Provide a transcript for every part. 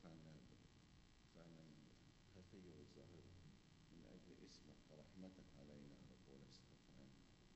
ارفعنا الخفي والظاهر من أجل اسمك ورحمتك علينا رب ونستغفرنا.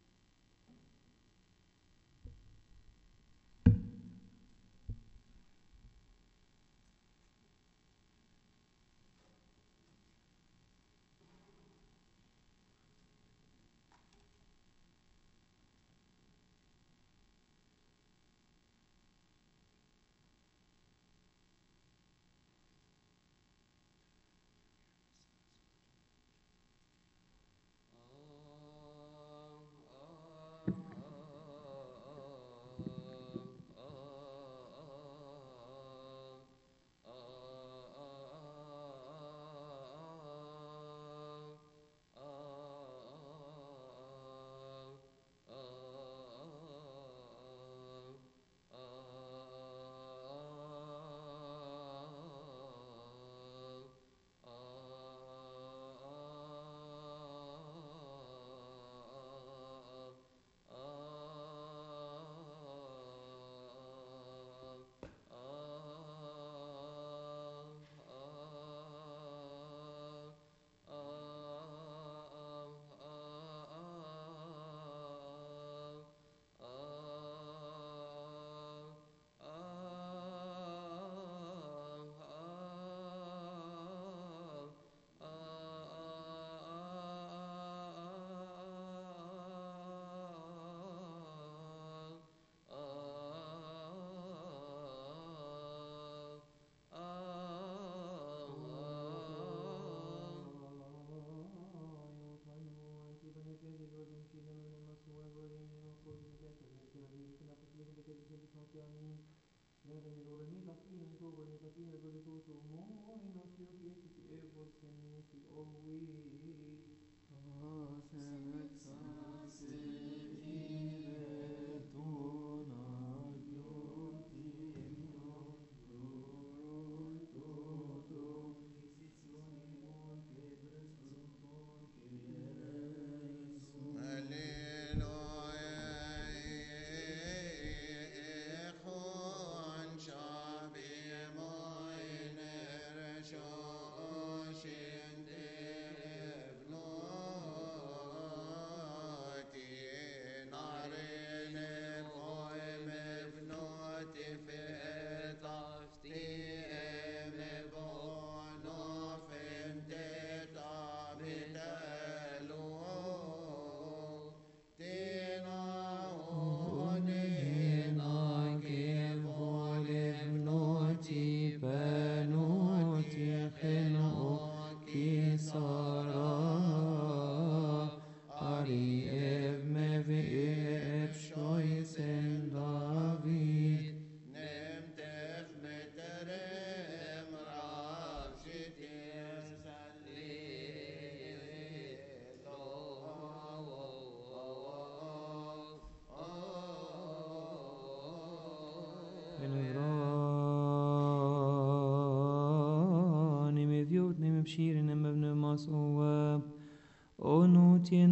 Onutien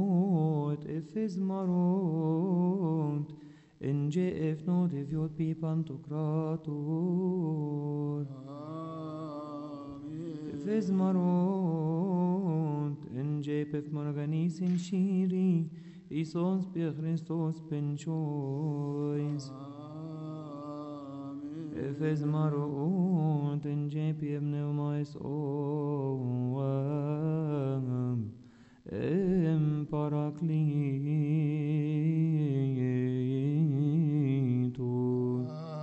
oot efes maront inje efnot eviot pipantokrator efes maront inje pef marganis in shiri isons pe Christos penchois efes maront inje pe pneumais oam Parakletos.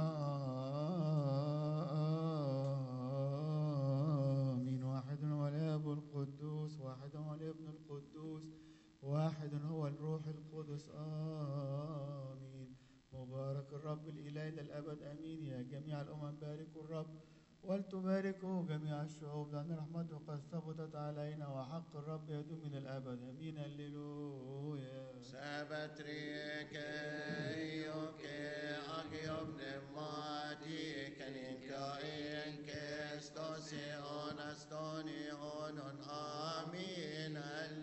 آمين. واحد هو الآب القدوس، واحد هو الابن القدوس، واحد هو الروح القدس. آمين. مبارك الرب الإله إلى الأبد. آمين. يا جميع الأمم باركوا الرب ولتباركوا جميع الشعوب، لأن رحمته قد ثبتت علينا وحق الرب يدوم إلى الأبد. آمين. هللويا. Sabatrike yoke agiob nemati keninka enke stose onastoni onon. Amin.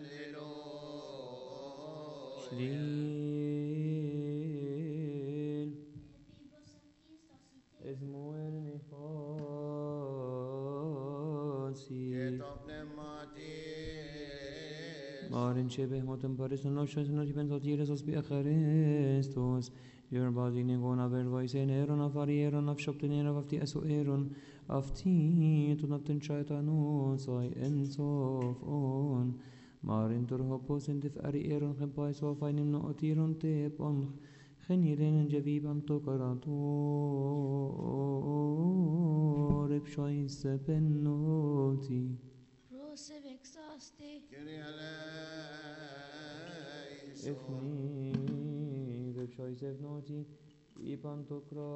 Hallelujah. Shliel Esmoel Nefal Marin shebe motem paris no shos no ti penso tires os bi Christus. Your body ningona ver voice eron of arieron of shoptener of the aso eron of ti to not shaitanu so ensof on. Marin tur hopos in dif arieron kempai so fainim no otiron tep on. خنيرين جبيب أم تقرأتو ربشويس بنوتي Crucifix asti, Kyrie eleison. إفني ربشويس بنوتي إبام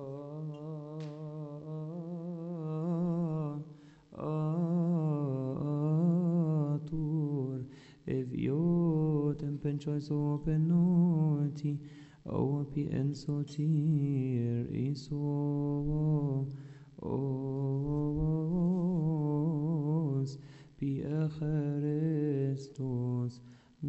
تقرأتور إفيوتم بنشويس بنوتي أو بي انسوتير إيسو أوس بي أخريستوس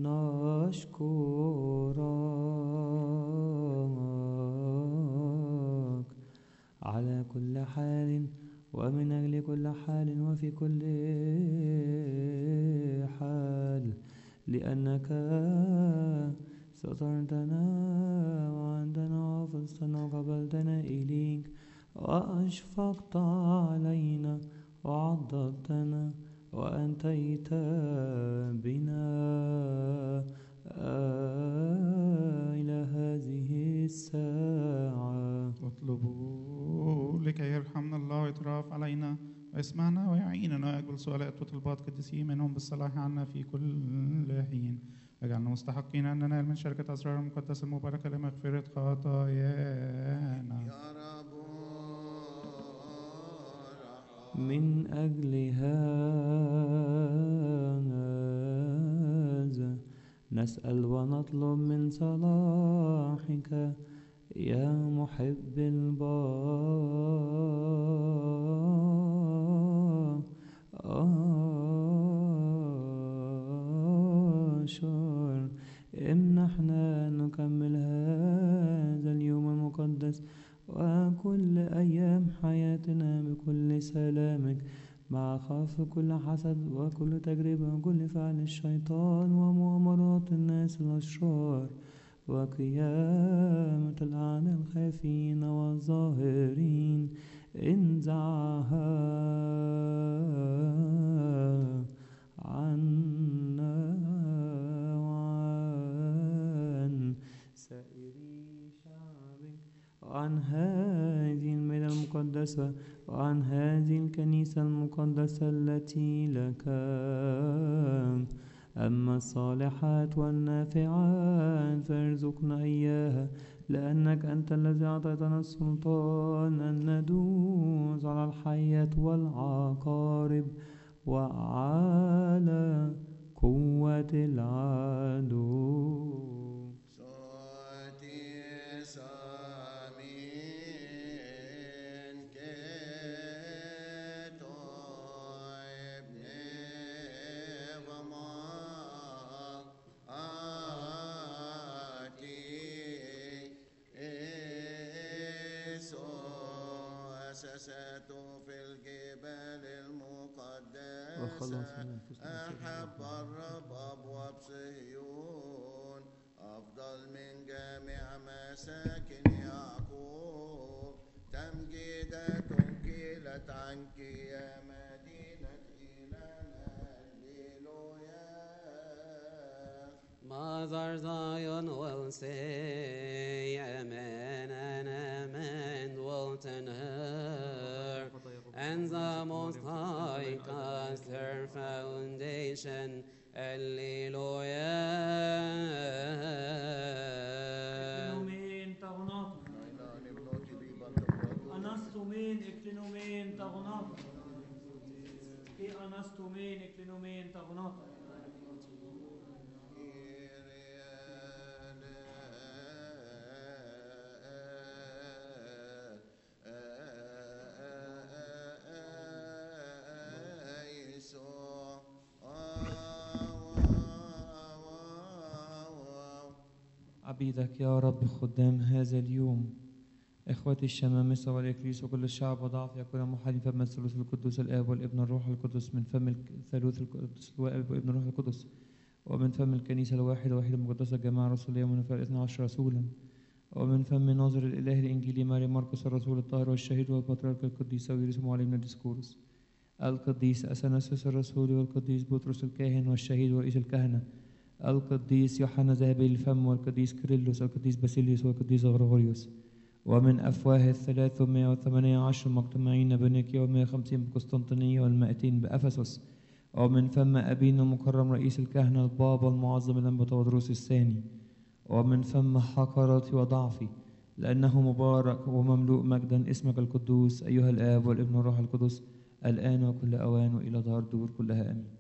نشكرك على كل حال ومن أجل كل حال وفي كل حال لأنك سترتنا وعندنا حفظتنا وقبلتنا إليك وأشفقت علينا وعضدتنا وأنتيت بنا إلى هذه الساعة. اطلبوا لكي يرحمنا الله ويترأف علينا ويسمعنا ويعيننا ويقبل سؤالات وطلبات قديسين منهم بالصلاح عنا في كل حين. اجعلنا مستحقين أن ننال من شركة أسرار المقدسة المباركة لمغفرة خطايانا. يا رب من أجل هذا نسأل ونطلب من صلاحك يا محب البشر امنحنا نكمل هذا اليوم المقدس وكل أيام حياتنا بكل سلامك مع خوف كل حسد وكل تجربة وكل فعل الشيطان ومؤامرات الناس الأشرار وقيامة الأعداء الخافين والظاهرين انزعها عنا وعن سائر شعبك وعن هذه المدينة المقدسة وعن هذه الكنيسة المقدسة التي لك. أما الصالحات والنافعات فارزقنا إياها لأنك أنت الذي أعطيتنا السلطان أن ندوس على الحيات والعقارب وعلى قوة العدو. Sotis amin ketoy bnevama ati eso أسسته في الجبال المقدسة أحب الرب أبواب صهيون أفضل من جميع مساكن يعقوب. تمجيدة كيلت عنك يا مدينة إلهنا هللويا. Mother Zion will say, Amen and Amen will turn her, and the Most High cast her foundation. Hallelujah. اكلينومين تغناط أنستومين اكلينومين تغناط في أنستومين اكلينومين تغناط. عبيدك يا رب خدام هذا اليوم إخوتي الشمامسة والإكليس وكل الشعب وضعف يكون محالفا من الثالوث القدوس الآب والابن الروح القدس من فم الثالوث القدس الآب والابن الروح القدس ومن فم الكنيسة الواحدة وحيدة المقدسة الجماعة الرسولية ومن فرق 12 رسولا، ومن فم ناظر الإله الإنجيلي ماري مرقس الرسول الطاهر والشهيد والبطريرك القديس ويرس معلمنا ديسكورس، القديس أثناسيوس الرسول والقديس بطرس الكاهن والشهيد ورئيس الكهنة، القديس يوحنا ذهبي الفم والقديس كيرلس والقديس باسيليوس والقديس غريغوريوس، ومن أفواه 318 المجتمعين بنيكيا و150 بقسطنطينية وال200 بأفسس، ومن فم أبينا المكرم رئيس الكهنة البابا المعظم الأنبا تودروس الثاني، ومن فم حقراتي وضعفي لأنه مبارك ومملوء مجدا اسمك القدوس أيها الآب والابن والروح القدس الآن وكل أوان وإلى ظهر الدهور كلها آمين.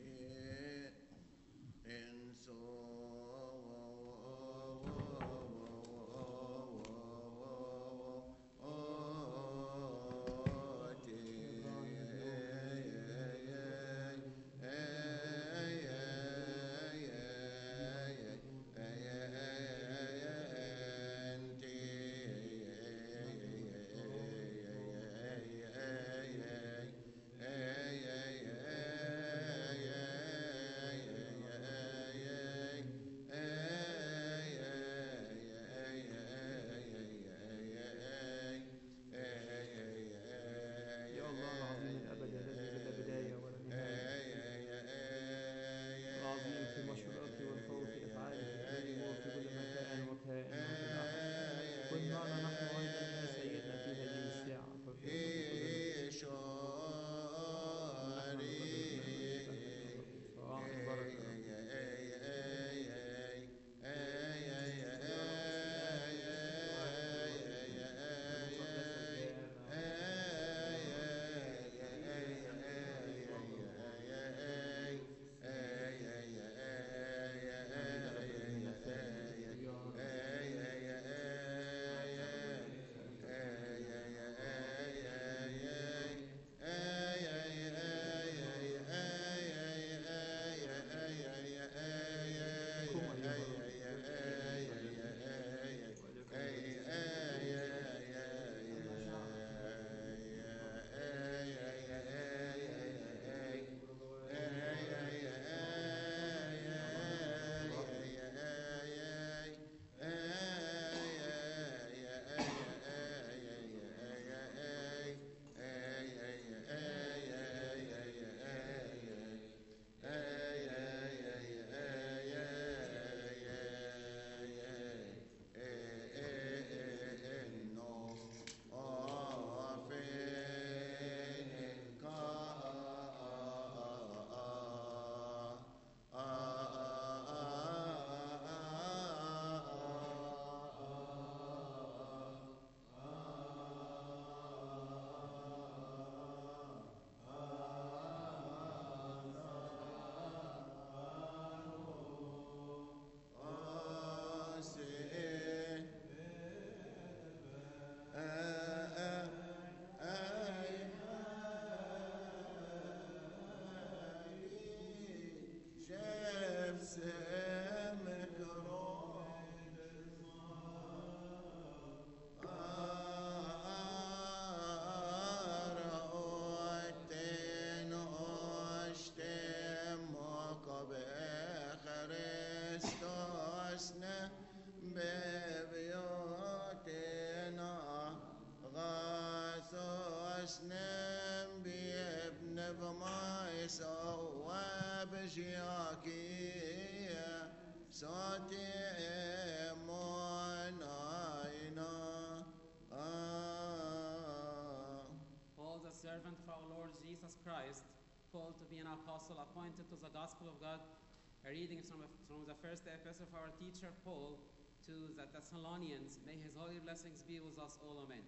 Paul, the servant of our Lord Jesus Christ, called to be an apostle, appointed to the gospel of God, a reading from the first epistle of our teacher Paul to the Thessalonians. May his holy blessings be with us all, amen.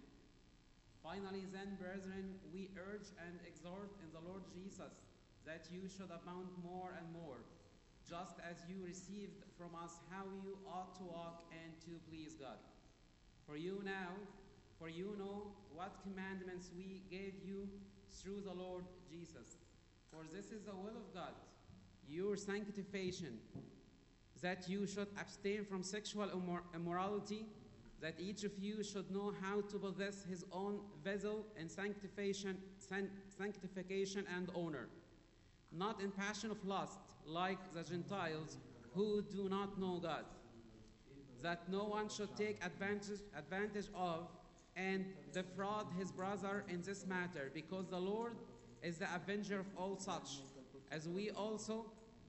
Finally then, brethren, we urge and exhort in the Lord Jesus that you should abound more and more, just as you received from us how you ought to walk and to please God. For you know what commandments we gave you through the Lord Jesus. For this is the will of God, your sanctification, that you should abstain from sexual immorality, that each of you should know how to possess his own vessel in sanctification and honor, not in passion of lust, like the Gentiles who do not know God, that no one should take advantage of and defraud his brother in this matter, because the Lord is the avenger of all such, as we also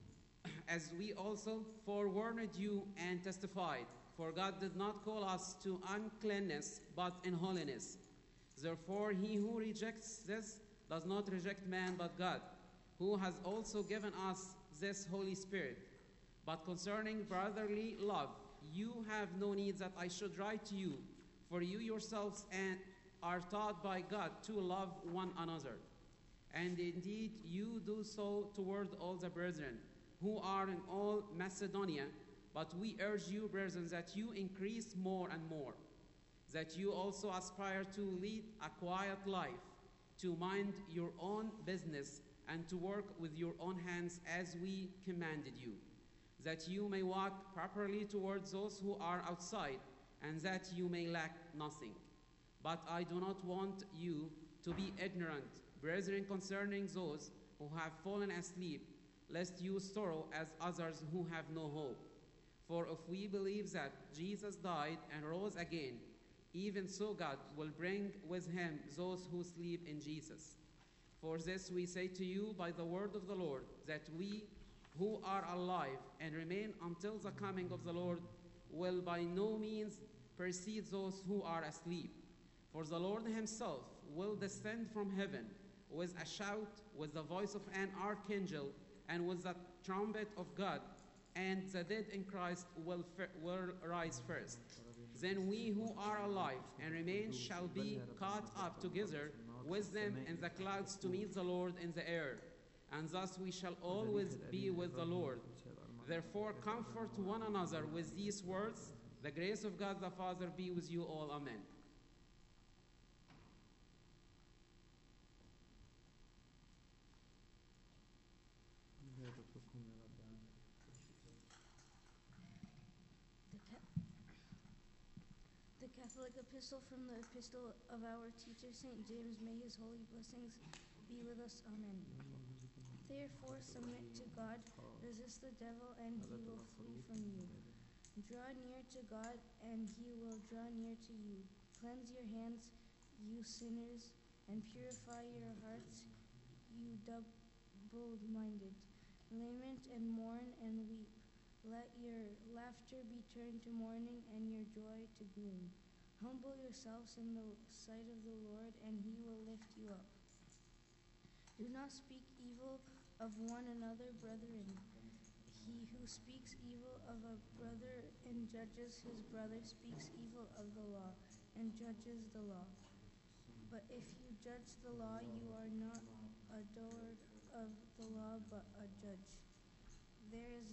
forewarned you and testified. For God did not call us to uncleanness, but in holiness. Therefore, he who rejects this does not reject man, but God, who has also given us this Holy Spirit. But concerning brotherly love, you have no need that I should write to you, for you yourselves are taught by God to love one another. And indeed, you do so toward all the brethren who are in all Macedonia. But we urge you, brethren, that you increase more and more, that you also aspire to lead a quiet life, to mind your own business, and to work with your own hands as we commanded you, that you may walk properly towards those who are outside, and that you may lack nothing. But I do not want you to be ignorant, brethren, concerning those who have fallen asleep, lest you sorrow as others who have no hope. For if we believe that Jesus died and rose again, even so God will bring with him those who sleep in Jesus. For this we say to you by the word of the Lord, that we who are alive and remain until the coming of the Lord will by no means precede those who are asleep. For the Lord himself will descend from heaven with a shout, with the voice of an archangel, and with the trumpet of God, and the dead in Christ will rise first. Then we who are alive and remain shall be caught up together with them in the clouds to meet the Lord in the air, and thus we shall always be with the Lord. Therefore comfort one another with these words. The grace of God the Father be with you all. Amen. The Catholic Epistle from the Epistle of our teacher, St. James, may his holy blessings be with us. Amen. Therefore submit to God, resist the devil, and he will flee from you. Draw near to God, and he will draw near to you. Cleanse your hands, you sinners, and purify your hearts, you double-minded. Lament and mourn and weep. Let your laughter be turned to mourning and your joy to gloom. Humble yourselves in the sight of the Lord, and he will lift you up. Do not speak evil of one another, brethren. He who speaks evil of a brother and judges his brother speaks evil of the law and judges the law. But if you judge the law, you are not a doer of the law, but a judge. There is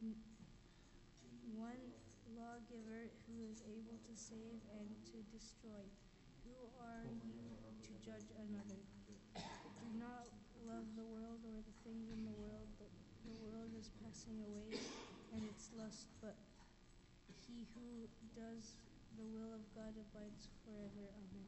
one lawgiver who is able to save and to destroy. Who are you to judge another? Do not love the world or the things in the world. The world is passing away and its lust, but he who does the will of God abides forever. Amen.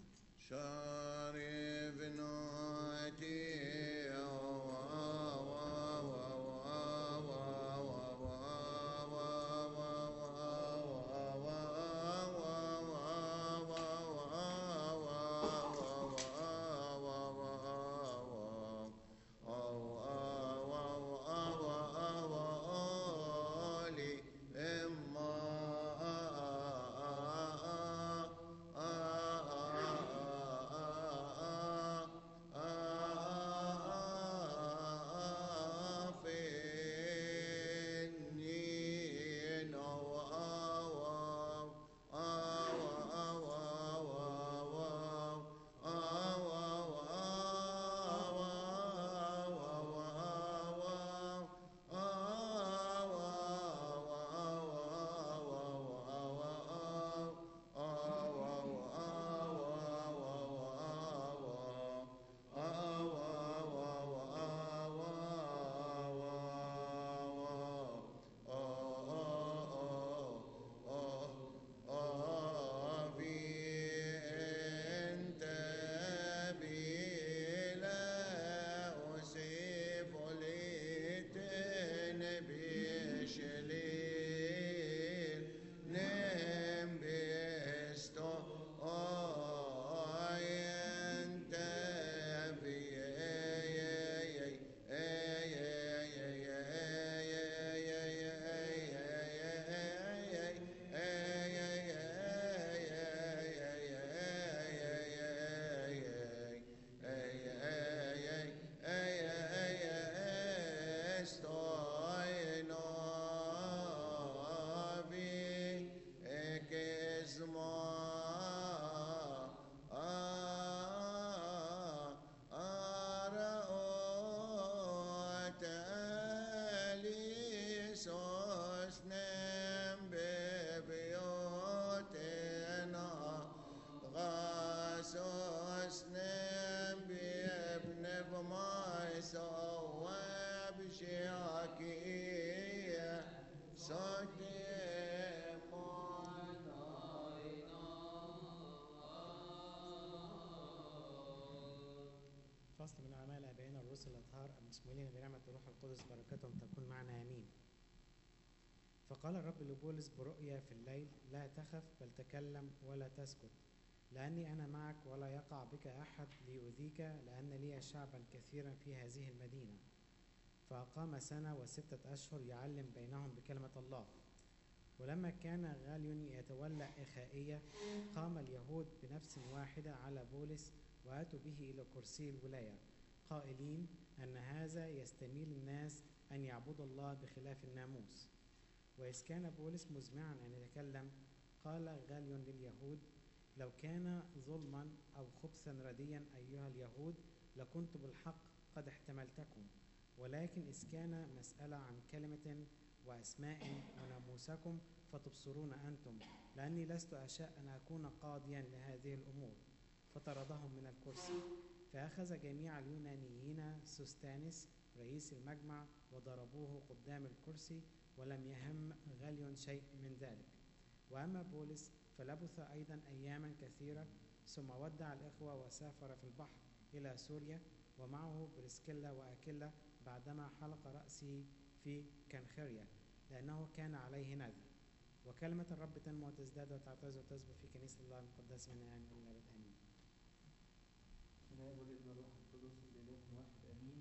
الفصل من أعمال آبائنا الرسل الأطهار المسمولين بنعمة الروح القدس بركتهم تكون معنا آمين. فقال الرب لبولس برؤيا في الليل: لا تخف بل تكلم ولا تسكت، لأني أنا معك ولا يقع بك أحد ليؤذيك، لأن لي شعبا كثيرا في هذه المدينة. فأقام 1 و6 أشهر يعلم بينهم بكلمة الله. ولما كان غاليون يتولى إخائية، قام اليهود بنفس واحدة على بولس وأتوا به إلى كرسي الولاية، قائلين أن هذا يستميل الناس أن يعبدوا الله بخلاف الناموس. وإذ كان بولس مزمعا أن يتكلم، قال غاليون لليهود: لو كان ظلما أو خبثا رديا أيها اليهود لكنت بالحق قد احتملتكم، ولكن إذ كان مسألة عن كلمة وأسماء وناموسكم فتبصرون أنتم، لأني لست أشاء أن أكون قاضيا لهذه الأمور. فطردهم من الكرسي. فأخذ جميع اليونانيين سوستانس رئيس المجمع وضربوه قدام الكرسي، ولم يهم غاليون شيء من ذلك. وأما بولس فلبث أيضا أياما كثيرة، ثم ودع الإخوة وسافر في البحر إلى سوريا، ومعه بريسكيلا وأكيلا، بعدما حلق رأسه في كنخريا، لأنه كان عليه نذر. وكلمة الرب تنمو وتزداد وتعتز وتثبت في كنيسة الله المقدسة من الآن إلى الأبد آمين. الآب والابن والروح القدس الإله واحد آمين.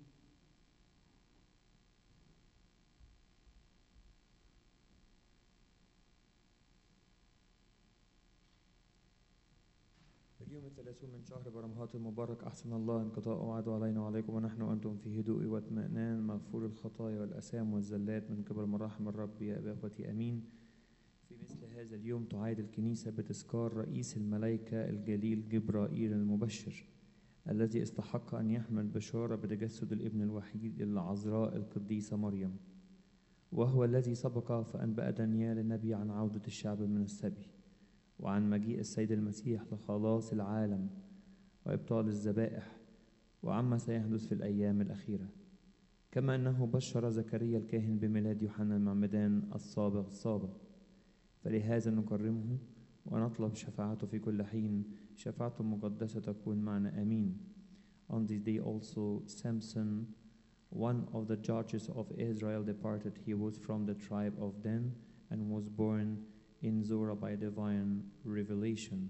اليوم 30 من شهر برمهات المبارك، أحسن الله انقضاء وعده علينا وعليكم، ونحن وأنتم في هدوء واطمئنان، مغفور الخطايا والأثام والزلات من قبل مراحم الرب يا أبا أخوتي آمين. في مثل هذا اليوم تعايد الكنيسة بتذكار رئيس الملائكة الجليل جبرائيل المبشر، الذي استحق أن يحمل بشارة بتجسد الابن الوحيد للعذراء القديسة مريم، وهو الذي سبق فأنبأ دانيال النبي عن عودة الشعب من السبي، وعن مجيء السيد المسيح لخلاص العالم وإبطال الذبائح، وعما سيحدث في الأيام الأخيرة. كما أنه بشر زكريا الكاهن بميلاد يوحنا المعمدان السابق. فلهذا نكرمه ونطلب شفاعته في كل حين. شفاعته المقدسة تكون معنا آمين. On this day also Samson, one of the judges of Israel, departed. He was from the tribe of Dan and was born in Zorah by divine revelation.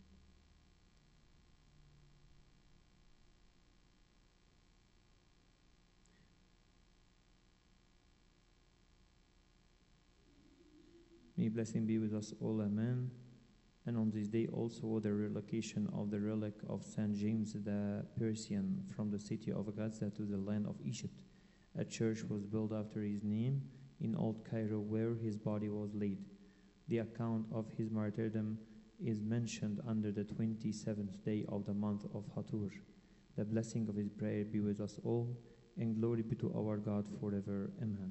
May blessing be with us all, amen. And on this day also the relocation of the relic of Saint James the Persian from the city of Gaza to the land of Egypt. A church was built after his name in Old Cairo, where his body was laid. The account of his martyrdom is mentioned under the 27th day of the month of Hatur. The blessing of his prayer be with us all, and glory be to our God forever. Amen.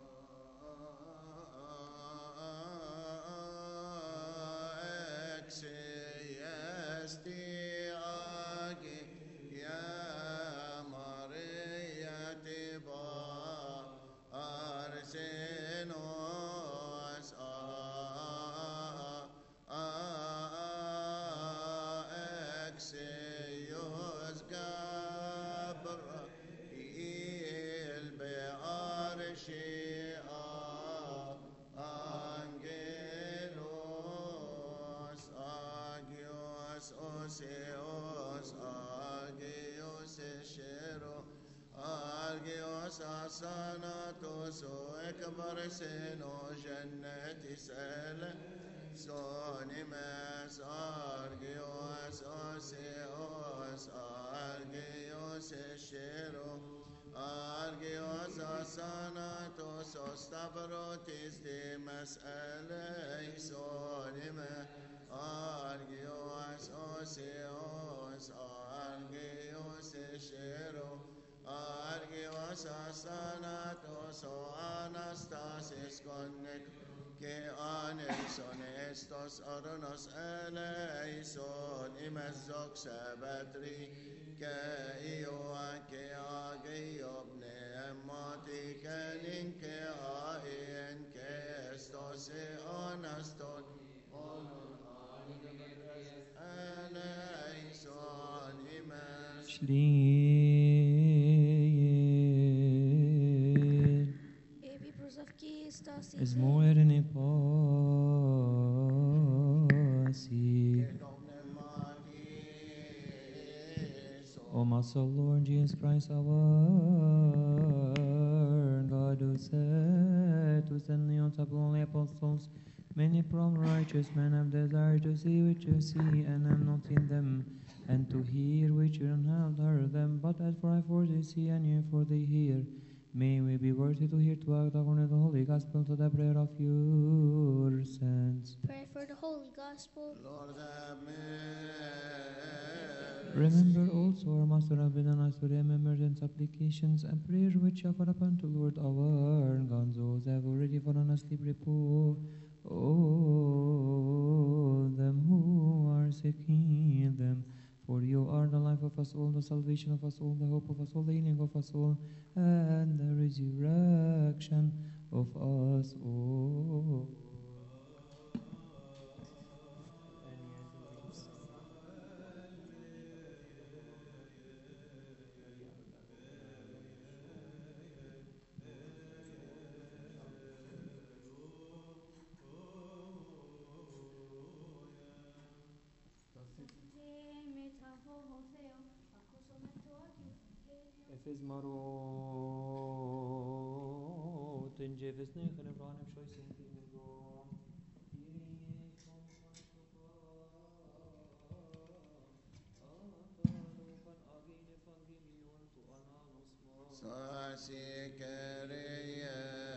Sanatos ekbarseno cennetis ele sonimes argios oseos argios eschero argios sanatos ostavrotis dimes ele sonime argios oseos argios eschero Argios asanatos o anastasis connec que anelson estos ornos eleison imezox abatri que io anche agio pneumati canin que aen que estos e anaston eleison imes Stasi is more in a pasi. O my soul, Lord Jesus Christ, our God, who said to send the unto the apostles, many from righteous men have desired to see which you see, and have not seen them, and to hear which you have heard them. But as for I, for they see, and you, for they hear. May we be worthy to hear, to act according to the holy gospel, to the prayer of your saints. Pray for the Holy Gospel. Lord have mercy. Remember also our Master of us to remember and supplications and prayers which offer upon to Lord our God, those have already fallen asleep, repose. Oh, them who are sick, heal them. For you are the life of us all, the salvation of us all, the hope of us all, the healing of us all, and the resurrection of us all. Efes marot in Jevis negen en vragen of zoiets in Kinigo. Kyrie Atalokan agin evangelion to ananosmo. Sasikereya.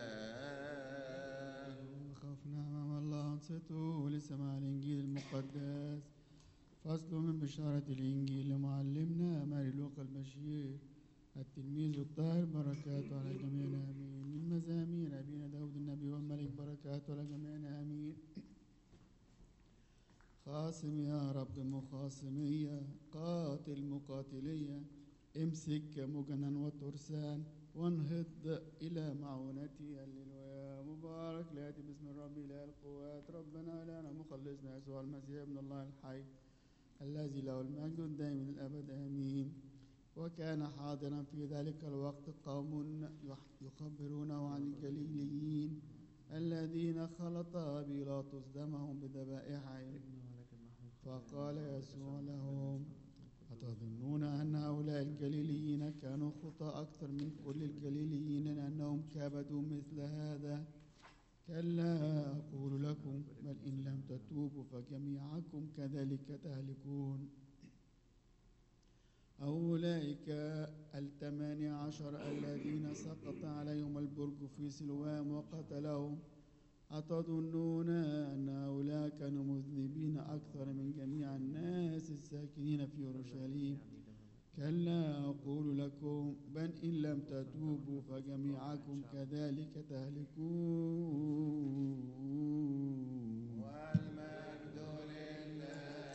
خافنا أمام الله أنصتوا لسماع الإنجيل المقدس. فصل من بشارة الإنجيل لمعلمنا ماري لوقا البشير التلميذ الطاهر، بركاته على جميعنا آمين. من مزامير أبينا داود النبي والملك، بركاته على جميعنا آمين. خاصم يا رب مخاصمية، قاتل مقاتلية، امسك مجنا وترسان وانهض إلى معونتي. هللويا. مبارك ليأتي باسم الرب إله القوات، ربنا إلهنا مخلصنا يسوع المسيح ابن الله الحي الذي له المجد الدائم للأبد آمين. وكان حاضرا في ذلك الوقت قوم يخبرونه عن الجليليين الذين خلط بيلاطس دمهم بذبائحهم. فقال يسوع لهم: أتظنون أن هؤلاء الجليليين كانوا خطأ أكثر من كل الجليليين لأنهم كبدوا مثل هذا؟ كلا أقول لكم، بل إن لم تتوبوا فجميعكم كذلك تهلكون. أولئك 18 الذين سقط عليهم البرج في سلوام وقتلهم، أتظنون أن هؤلاء كانوا مذنبين أكثر من جميع الناس الساكنين في أورشليم؟ كلا أقول لكم، بل إن لم تتوبوا فجميعكم كذلك تهلكون. والمجد لله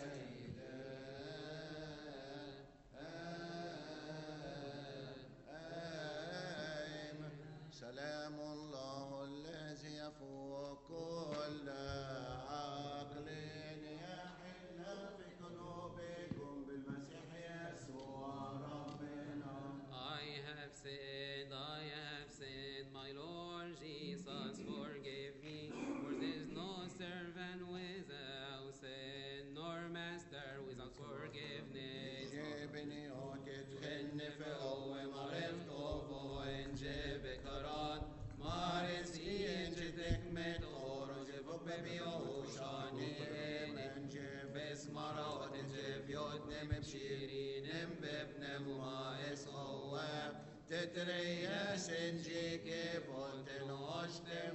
دائم. سلام الله الذي يفوق كل عقل يحل في قلوبكم بالمسيح يسوع ربنا. I have sinned, my Lord Jesus, forgive me. For there is no servant without sin, nor master without forgiveness. جبني وتدخلني في قوة مرضت وفوين جيبك راد مارس ينجدك متغور جيبك ببيوشاني من جيبس مرات جيب يودنم بشيرين ببنم وما اسخواب تترياس انجيك بولتن واشتم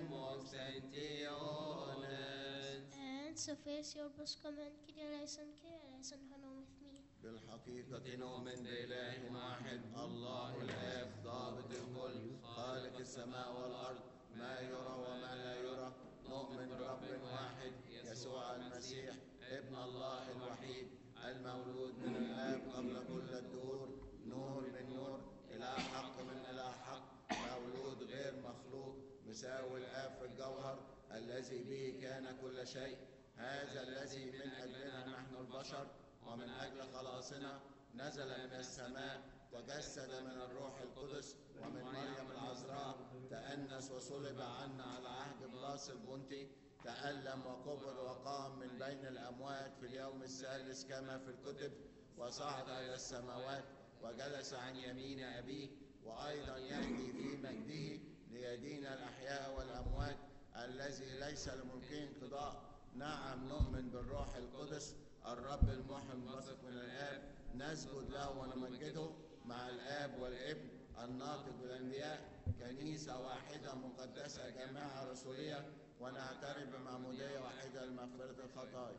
وكسنتيونس. And so face your Buscoman, Kidderison, Hanom with me. بالحقيقة نؤمن بإله واحد الله الآب ضابط الكل خالق السماء والأرض ما يرى وما لا يرى. نؤمن برب واحد يسوع المسيح ابن الله الوحيد المولود من الآب قبل كل الدهور، نور من نور، إله حق من إله حق، مولود غير مخلوق، مساوي الآب في الجوهر، الذي به كان كل شيء. هذا الذي من أجلنا نحن البشر ومن أجل خلاصنا نزل من السماء تجسد من الروح القدس ومن مريم العذراء، تأنس وصلب عنا على عهد بلاس البنطي، تألم وقبر وقام من بين الأموات في اليوم الثالث كما في الكتب، وصعد إلى السماوات وجلس عن يمين أبيه، وأيضا يأتي في مجده ليدين الأحياء والأموات، الذي ليس لملكه انقضاء. نعم نؤمن بالروح القدس الرب المحيي المنبثق من الآب، نسجد له ونمجده مع الآب والابن الناطق بالأنبياء، كنيسة واحدة مقدسة جامعة رسولية، ونعترف بمعمودية واحدة لمغفرة الخطايا،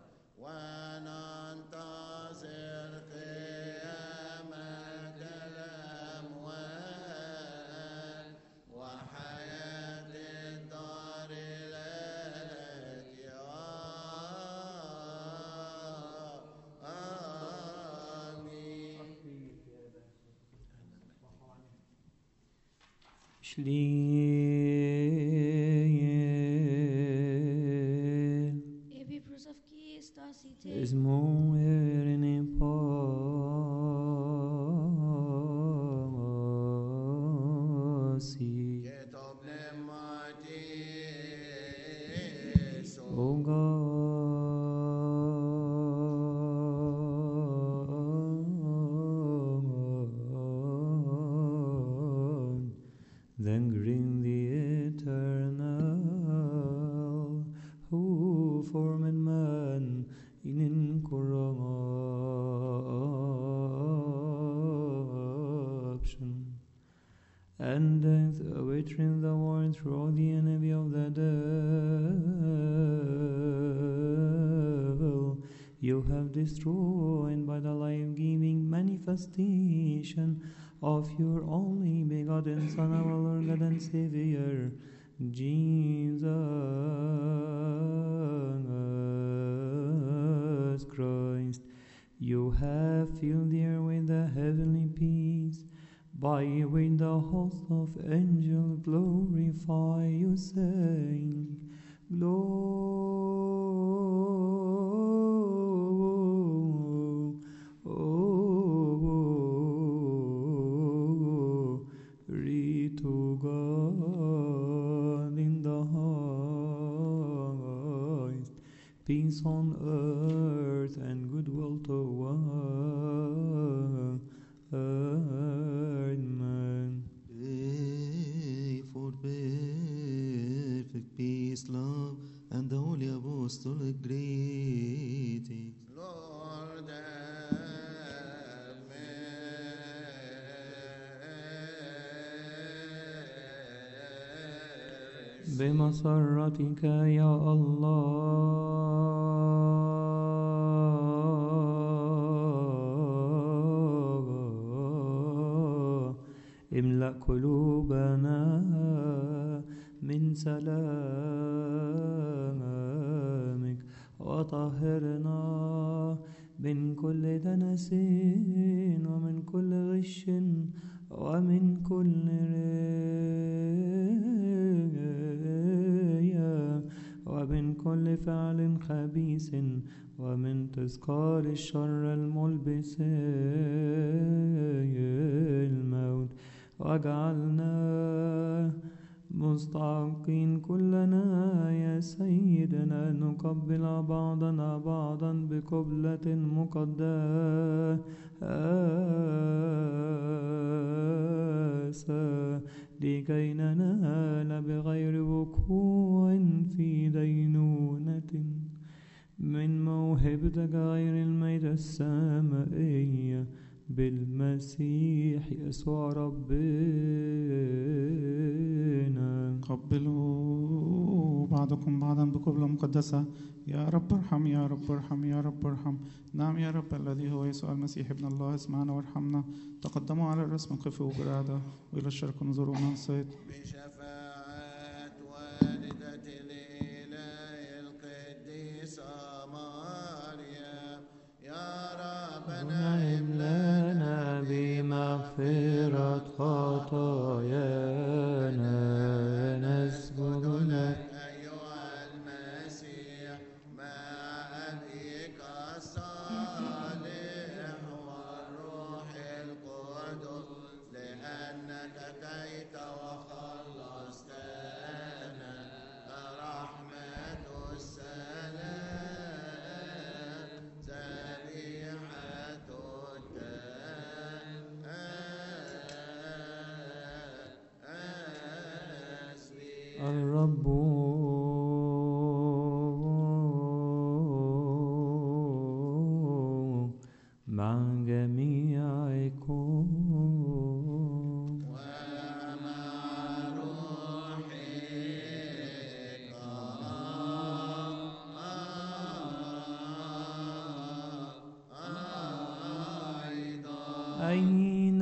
وننتظر قيامة الأموات وحياة الدار الآتية. آمين. Schliel Ebi prosavki stasite. Esmoer in pasi كتب نعمتي O God, then bring the eternal, who formed man in incorruption, and death awaiting the world through the enemy of the devil, you have destroyed by the life-giving manifestation of your only begotten Son, our Lord God and Savior, Jesus Christ. You have filled the air with the heavenly peace, by which the host of angels glorify you, saying, Glory to God in the highest, peace on earth and goodwill toward man. Pray for perfect peace, love, and the Holy Apostolic greetings. Lord, have mercy. بمسرتك يا الله املأ قلوبنا من سلامك، وطهرنا من كل دنس ومن كل غش ومن كل رياء ومن كل فعل خبيث ومن تذكار الشر الملبس الموت، واجعلنا مستحقين كلنا يا سيدنا نقبل بعضنا بعضا بقبلة مقدسة، لكي ننال بغير وقوع في دينونة من موهبتك غير الميت السمائية، بالمسيح يسوع ربنا. قبلوا بعضكم بعضا بقبلة مقدسة. يا رب ارحم، يا رب ارحم، يا رب ارحم. نعم يا رب الذي هو يسوع المسيح ابن الله، اسمعنا وارحمنا. تقدموا على الرسم، قفوا برعدة، وإلى الشرق انظروا منصت. بشفاعة والدة الإله القديسة مريم، يا ربنا املأنا بمغفرة خطايانا، نسجد لك أيها المسيح مع أبيك الصالح والروح القدس الرب مع جميعكم. أين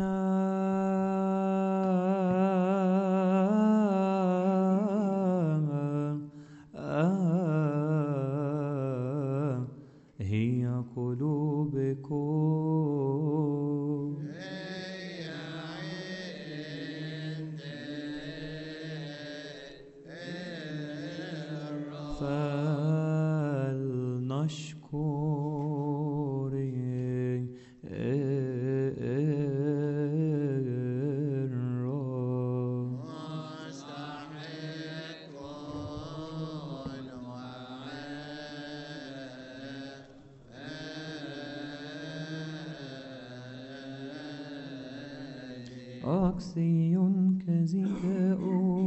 هي قلوبكم؟ فلنشكر الرب. أقصي كزكاء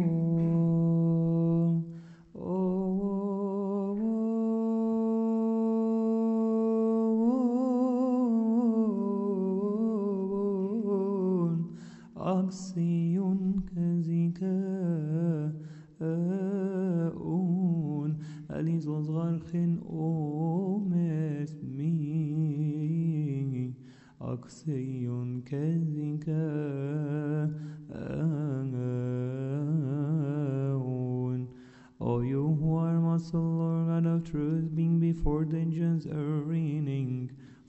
أقصي كزكاء أليس غرخ اسمي أقصي كزكاء. O you who are Master Lord God of truth, being before the angels reigning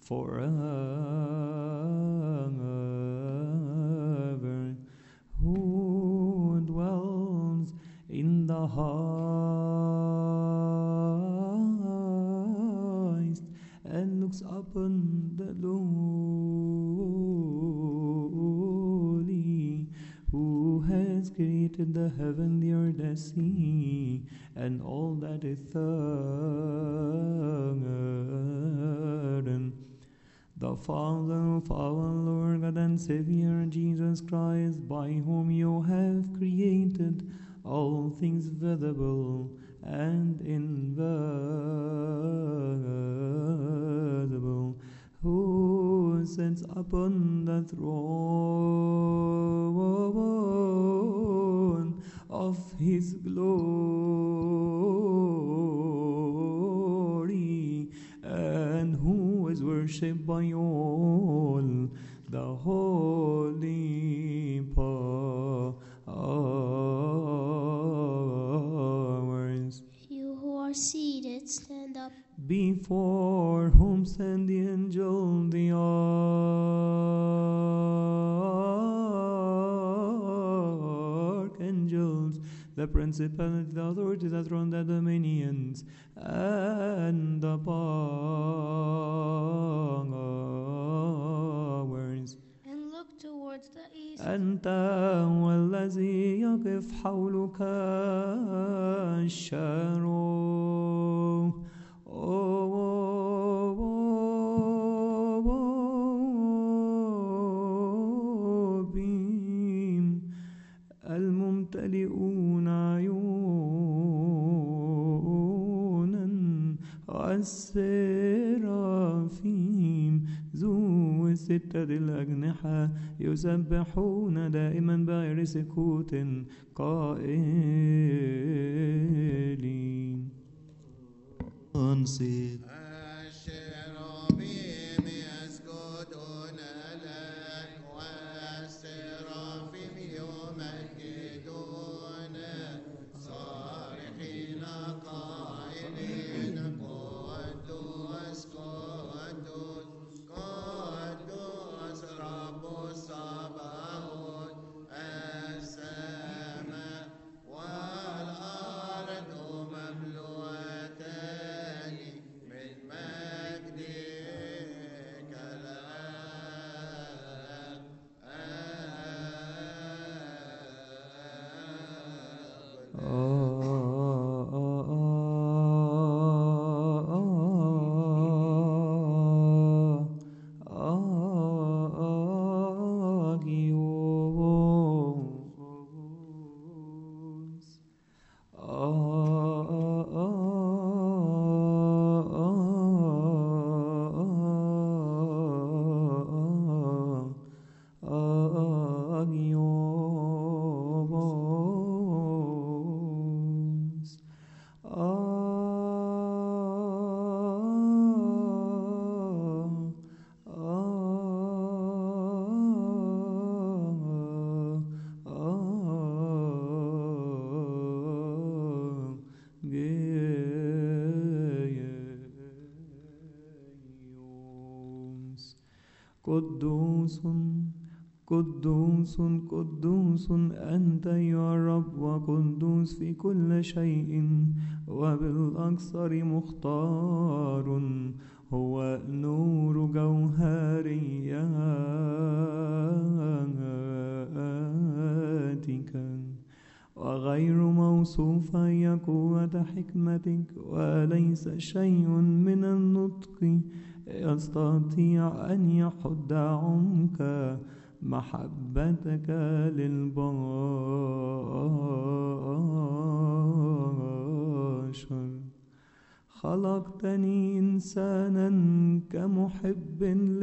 forever, who dwells in the highest and looks upon the lowly, who has created the heaven, the earth, the sea, and all that is therein, the Father of our Lord God and Savior Jesus Christ, by whom you have created all things visible and invisible, who sits upon the throne of his glory, and who is worshipped by all the holy powers. You who are seated, stand up. Before whom stand the angel, the archangels, the principalities, the authorities, the throne, the dominions, and the powers. And look towards the east. أنت هو الذي يقف حولك الشروبيم الممتلئون عيونا والسرافيم ذو الستة الأجنحة يسبحون دائما بغير سكوت قائلين. أنصت الشرابيم يسجدون لك والسرافيم يمجدون صارخين قائلين قدوس قدوس قدوس رب الصباحوت السماء والأرض مملوءتان من قدوس قدوس قدوس أنت يا رب، وقدوس في كل شيء، وبالأكثر مختار هو نور جوهرياتك، وغير موصوف هي قوة حكمتك، وليس شيء من النطق يستطيع أن يحد عمق محبتك للبشر. خلقتني إنسانا كمحب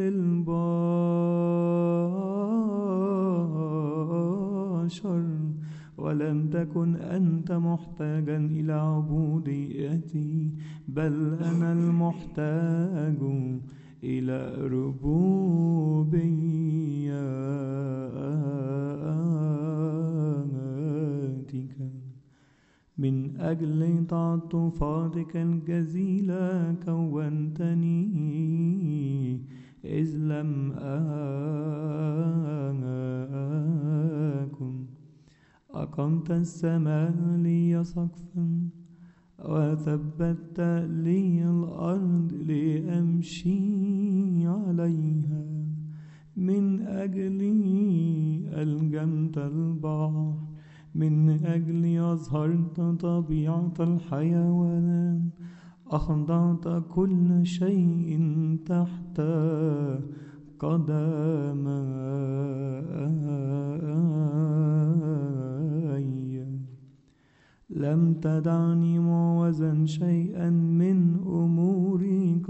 للبشر، ولم تكن أنت محتاجا إلى عبوديتي، بل أنا المحتاج إلى ربوبيتك. من أجل تعاطفاتك الجزيلة كونتني، إذ لم أكن. أقمت السماء لي سقفا، وثبت لي الأرض لأمشي عليها. من أجلي ألجمت البحر، من أجلي أظهرت طبيعة الحيوان، أخضعت كل شيء تحت قدمي. لم تدعني معوزا شيئا من أمور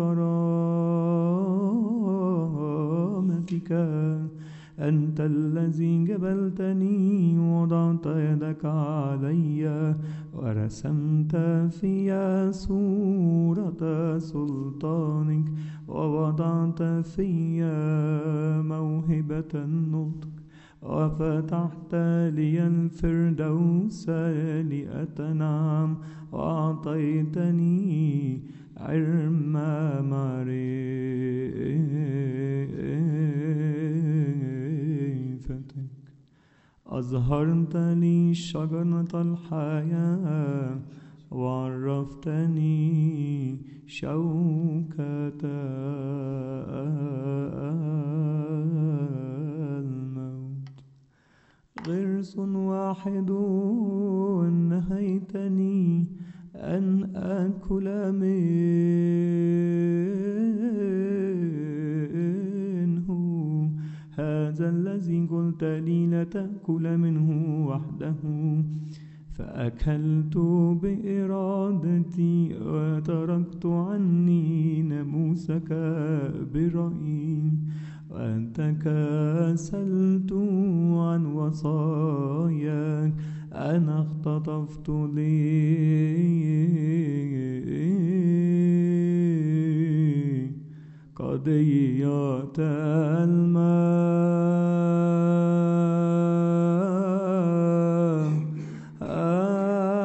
كرامتك. أنت الذي جبلتني، وضعت يدك علي، ورسمت في صورة سلطانك، ووضعت في موهبة النطق، وفتحت لي الفردوس لأتنعم، وأعطيتني علم معرفتك. أظهرت لي شجرة الحياة، وعرفتني شوكة الموت. غرس واحد نهيتني أن آكل منه، هذا الذي قلت لي لا تأكل منه وحده، فأكلت بإرادتي، وتركت عني ناموسك برأيي، وتكاسلت عن وصاياك. أنا اختطفت لي قضية الماء.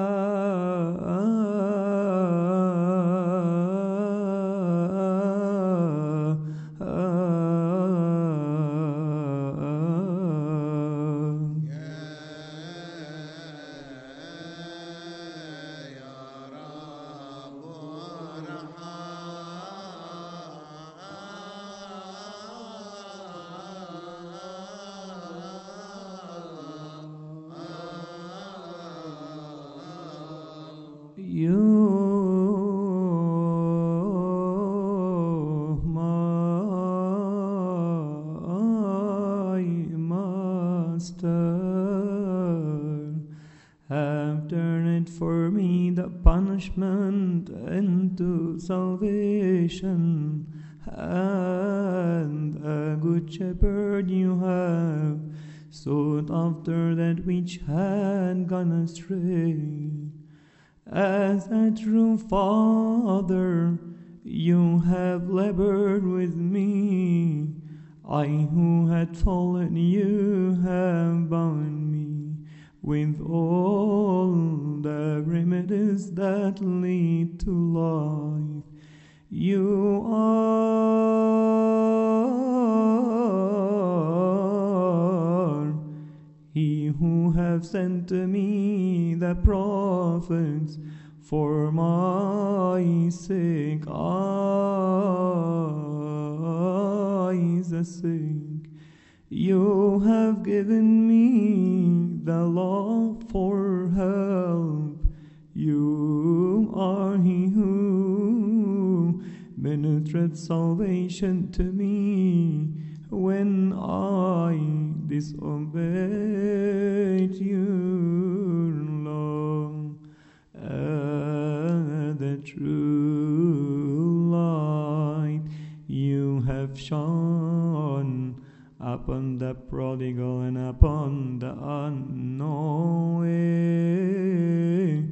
Have turned for me the punishment into salvation, and a good shepherd you have sought after that which had gone astray. As a true father, you have labored with me. I who had fallen, you have bound me with all the remedies that lead to life. You are have sent to me the prophets for my sake, Isaac. You have given me the law for help. You are he who ministered salvation to me when I disobeyed your law. The true light you have shone upon the prodigal and upon the unknowing.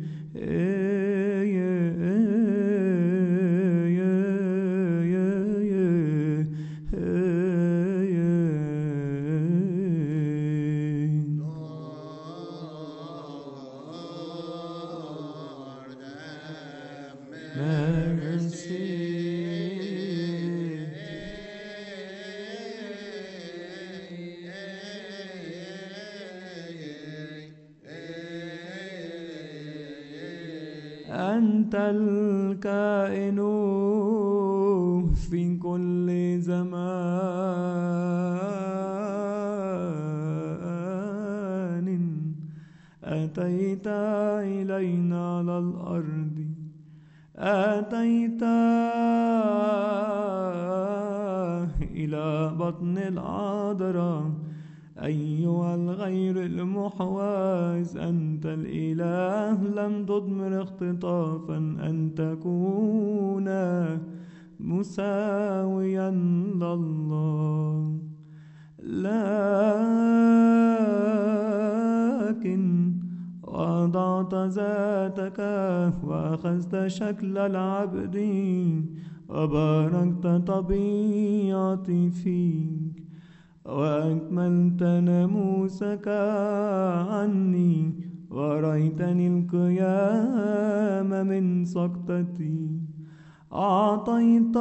أنت الكائن في كل زمان، أتيت إلينا على الأرض، أتيت إلى بطن العذراء أيها الغير المحواز. أنت الإله لم تضمر اختطافا أن تكون مساويا لله، لكن وضعت ذاتك وأخذت شكل العبد وباركت طبيعتي فيك وأكملت ناموسك عني ورأيتني القيام من سقطتي. أعطيت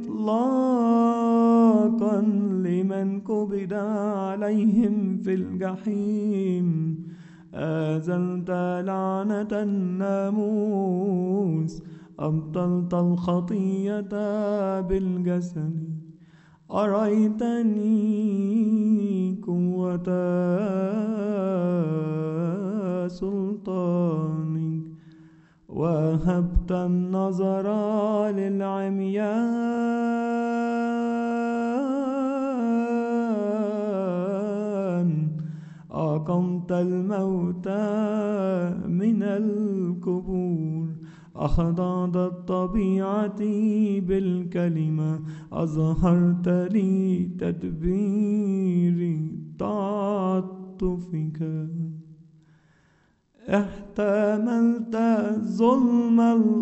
إطلاقا لمن كبد عليهم في الجحيم، أزلت لعنة الناموس، أبطلت الخطية بالجسد، أريتني قوة سلطانك، وهبت النظر للعميان، أقمت الموتى من القبور، أخضعت طبيعتي بالكلمة، أظهرت لي تدبيري تعاطفك، احتملت ظلم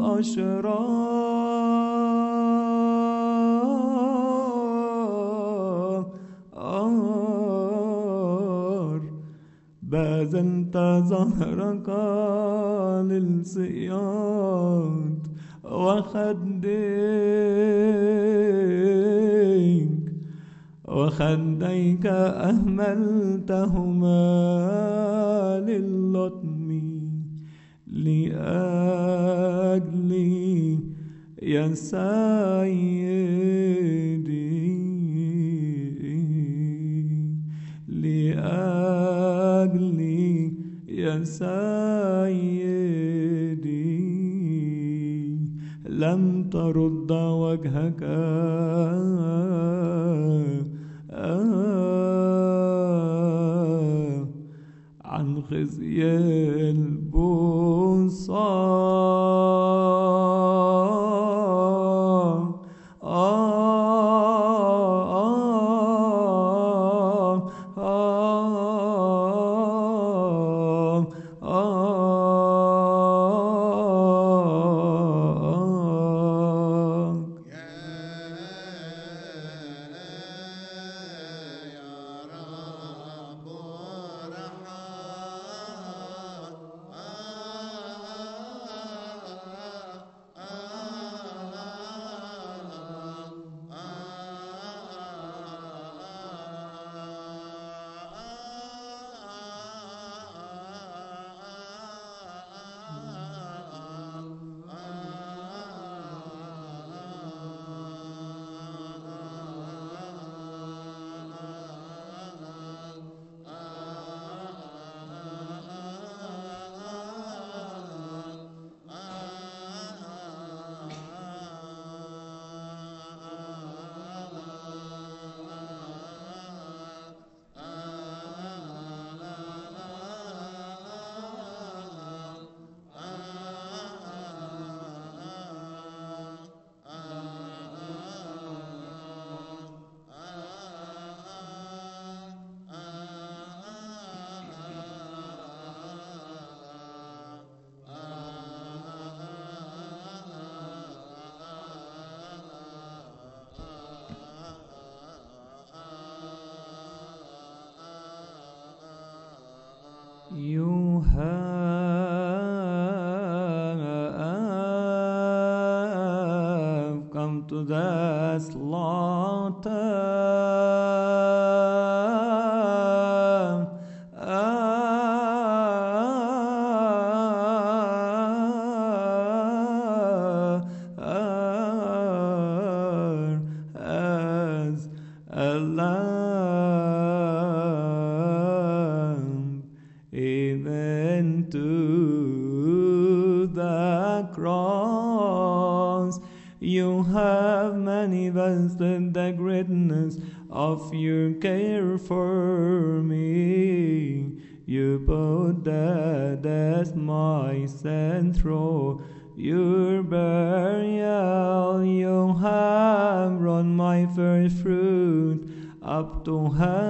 الأشرار، بذلت ظهرك للصياد، وخديك أهملتهما للطم، لأجلي يا سيدي، لأجلي يا سيدي، لم ترد وجهك عن خزي البصار. to the slaughter. As a lamb, even to the cross, you have manifested the greatness of your care for me. You put to death my sin through your burial. You have brought my first fruit up to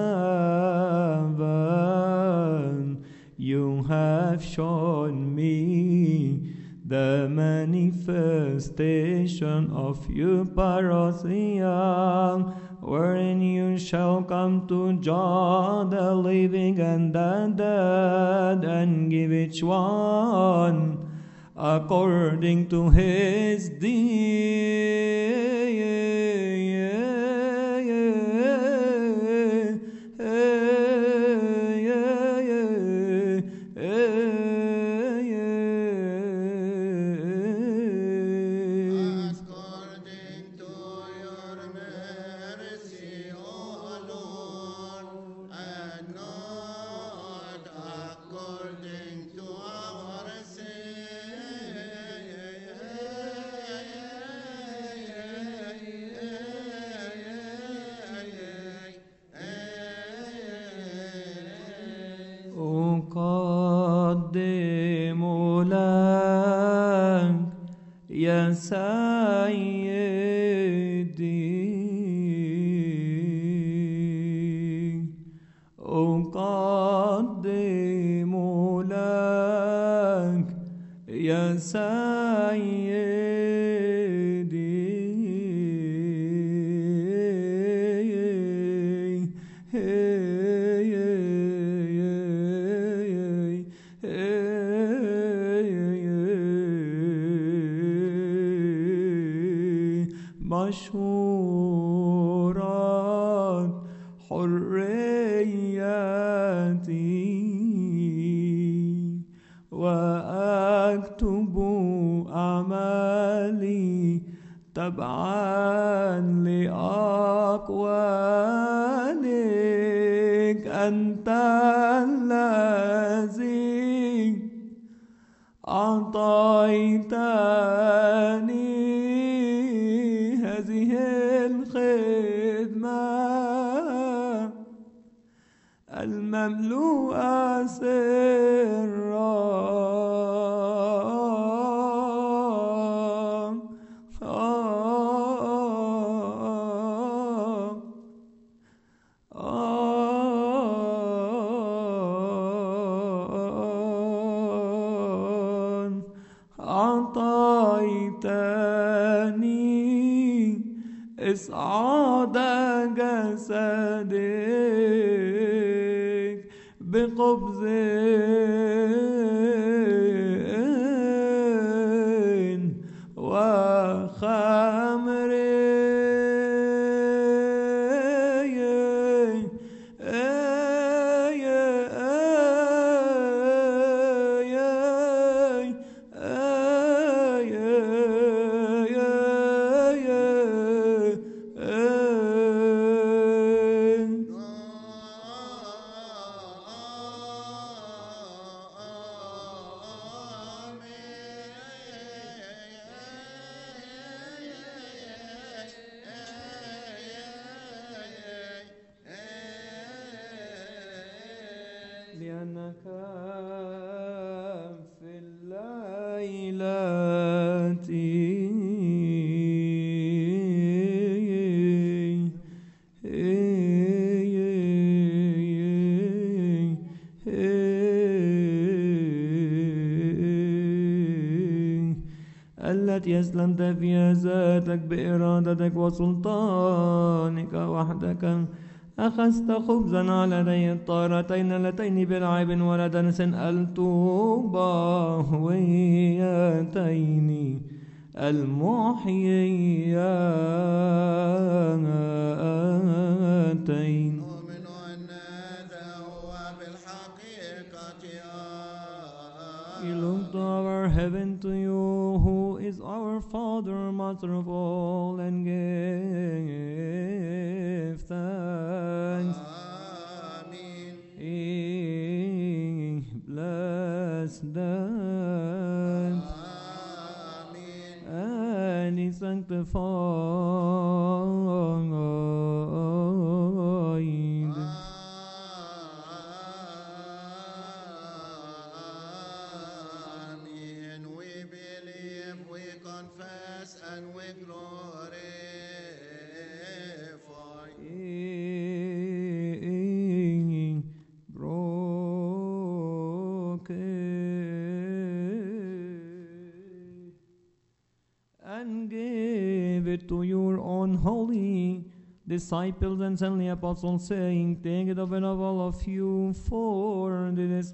heaven. You have shown me the manifestation of your parousia, wherein you shall come to judge the living and the dead, and give each one according to his According to your mercy, O Lord, and not according to our أقدم لك يا سيدي، أقدم لك يا مشهورات حريتي، وأكتب أعمالي تبعا لأقوالك. أنت الذي أعطيتني هذه الخدمة المملوءة سرا. أعطيتني إسعاد جسدك بقبض وخمر لأنك في الليلة التي أسلمت فيها ذاتك بإرادتك وسلطانك وحدك، أخذت خبزا على يدي الطارتين اللتين بلعب ولا دنس التوباويتين المحييتين. نؤمن أن هذا هو بالحقيقة We look to our heaven to you, who is our Father, Master of all, and give thanks. Amen. Bless them and he sanctified. Amen. We believe, we confess, and we glorify. Broken and give it to your own holy disciples and saintly apostles, saying, take it up and of all of you, for this is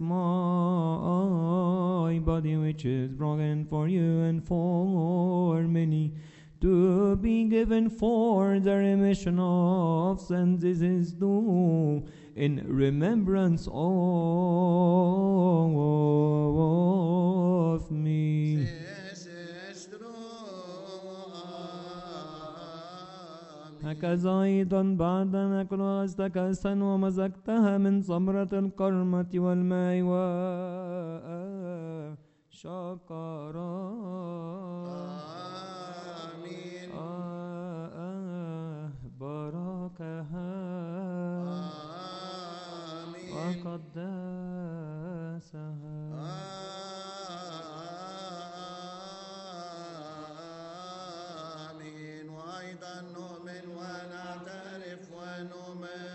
my body which is broken for you and for many, to be given for the remission of sins. This is due in remembrance of me. This is true. هكذا أيضا بعد أن أكل وغزت كأسا ومزجتها من ثمرة الكرمة والماء وشكرا آمين. باركها آمين. وقدسها. آمين. وأيضا نؤمن ونعترف ونمجد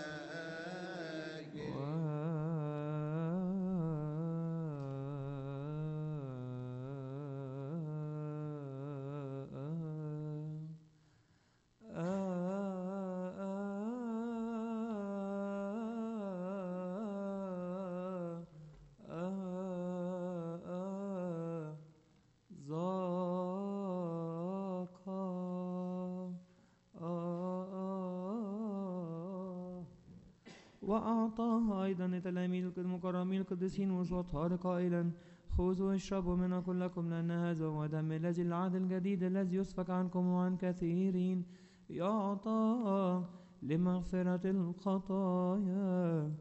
وأعطاها أيضا لتلاميذ المكرمين القديسين وصوتها قائلا خذوا واشربوا منه كلكم لأن هذا هو دم الذي العهد الجديد الذي يسفك عنكم وعن كثيرين يعطى لمغفرة الخطايا.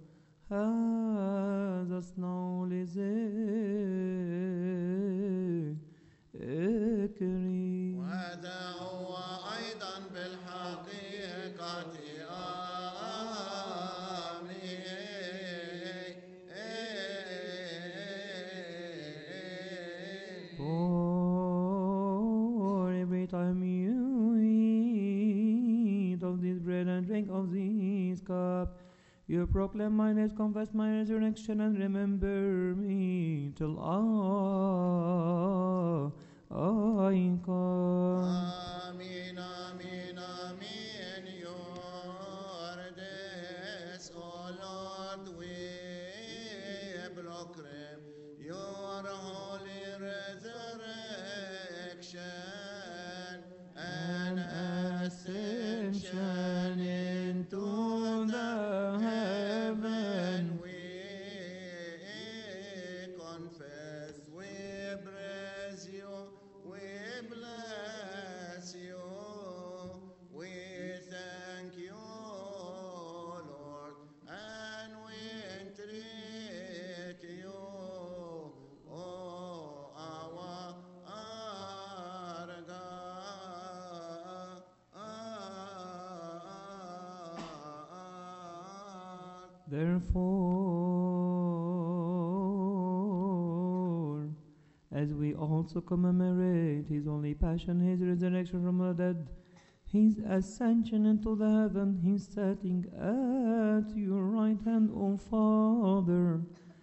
هذا اصنعوا لذكري. وهذا هو أيضا بالحقيقة For every time you eat of this bread and drink of this cup, you proclaim my death, confess my resurrection, and remember me till I come. Amen, amen, amen. Your death, O Lord, we proclaim your holy resurrection and ascension into the heaven. We confess, we praise you, we bless you, we thank you, Lord, and we entreat you, oh our God. Therefore, as we also commemorate his only passion, his resurrection from the dead, his ascension into the heaven, his setting at your right hand, O Father,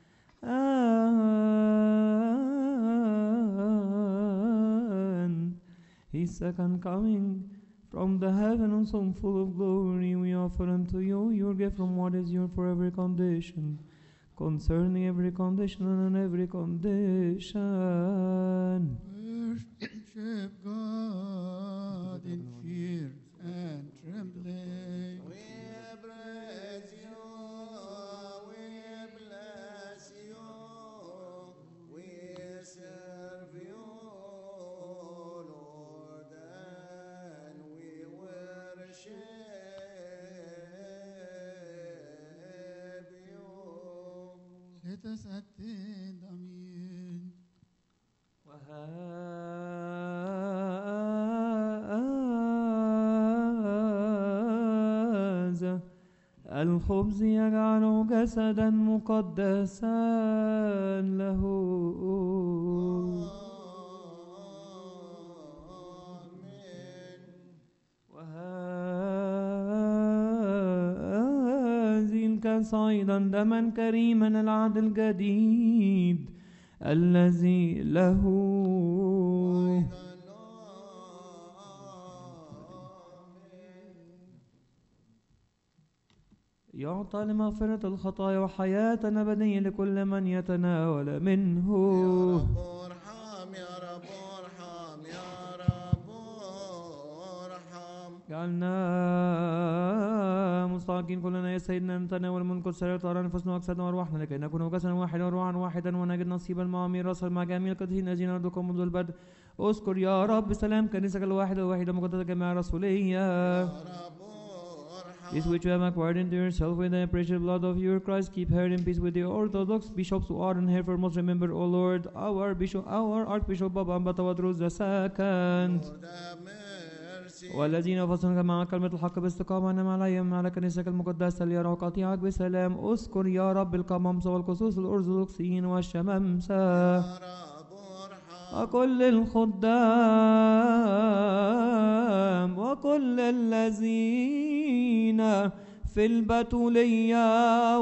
and his second coming from the heaven also full of glory, we offer unto you your gift from what is your for every condition, concerning every condition and on every condition. Worship God in fear and trembling. We praise you, we bless you, we serve you, Lord, and we worship you. Let us attend. Amen. وهذا الخبز يجعله جسدا مقدسا له وهذه الكأس أيضا دما كريما العهد الجديد الذي له يعطى لمغفرة الخطايا وحياة أبدية لكل من يتناول منه. يا رب ارحم، يا رب ارحم، يا رب ارحم. جعلنا مستحقين كلنا يا سيدنا نتناول من قدس سيرة أنفسنا وأجسادنا وأرواحنا لكي نكون جسدا واحدا وروحا واحدا ونجد نصيبا مع ميراثا مع جميع القديسين الذين نرجوكم منذ البدء. اذكر يا رب سلام كنيسك الواحدة الوحيدة مقدسة جميع رسولية. This which you have acquired into yourself with the precious blood of your Christ, keep her in peace with the Orthodox bishops who are in here foremost. Remember, O Lord, our bishop, our Archbishop Baba Ambatawadros II, والذين فصلوا مع كلمة الحق باستقامة أنما عليهم على كنيسك المقدسة ليروا قطيعك بسلام. اذكر يا رب القمامسة والقصوص الأرثوذكسيين والشمامسة وكل الخدام وكل الذين في البتولية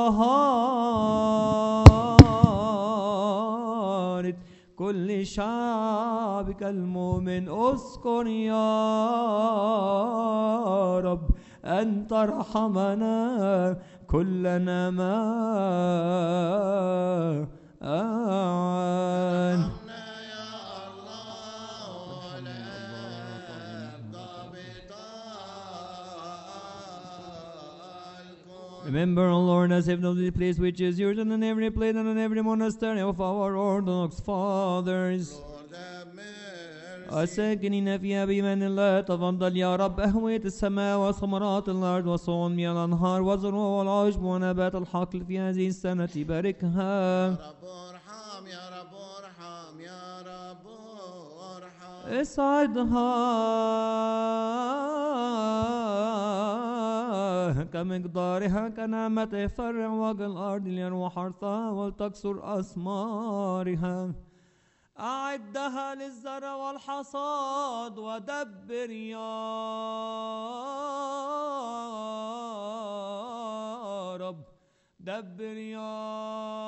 وطهارة كل شعبك المؤمن. اذكر يا رب أن ترحمنا كلنا معا. Remember, O Lord, us if of this place which is yours, and on every place and on every monastery of our Orthodox fathers. الساكنين فيها بإيمان الله تفضل يا رب أهوية السماء وثمرات الأرض وصون من الأنهار والزروع والعشب ونبات الحقل في هذه السنة باركها. يا رب ارحم، يا رب ارحم، يا رب ارحم. اسعدها كمقدارها كنعمته فرع وجه الأرض ليروى حرثها ولتكسر أثمارها. أعدها للزرع والحصاد ودبر يا رب، دبر يا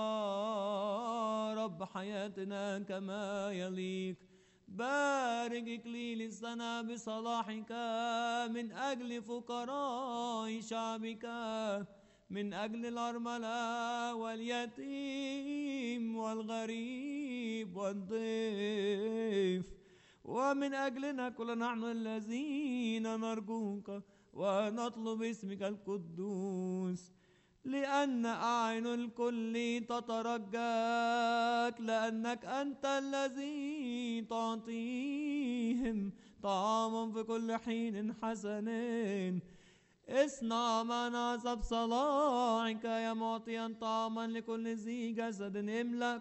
رب حياتنا كما يليق. بارك إكليل السنة بصلاحك من أجل فقراء شعبك، من أجل الأرملة واليتيم والغريب والضيف، ومن أجلنا كل نحن الذين نرجوك ونطلب اسمك القدوس، لأن أعين الكل تترجاك، لأنك أنت الذي تعطيهم طعاما في كل حين حسن. اصنع معنا حسب صلاحك يا معطيا طعاما لكل ذي جسد. املأ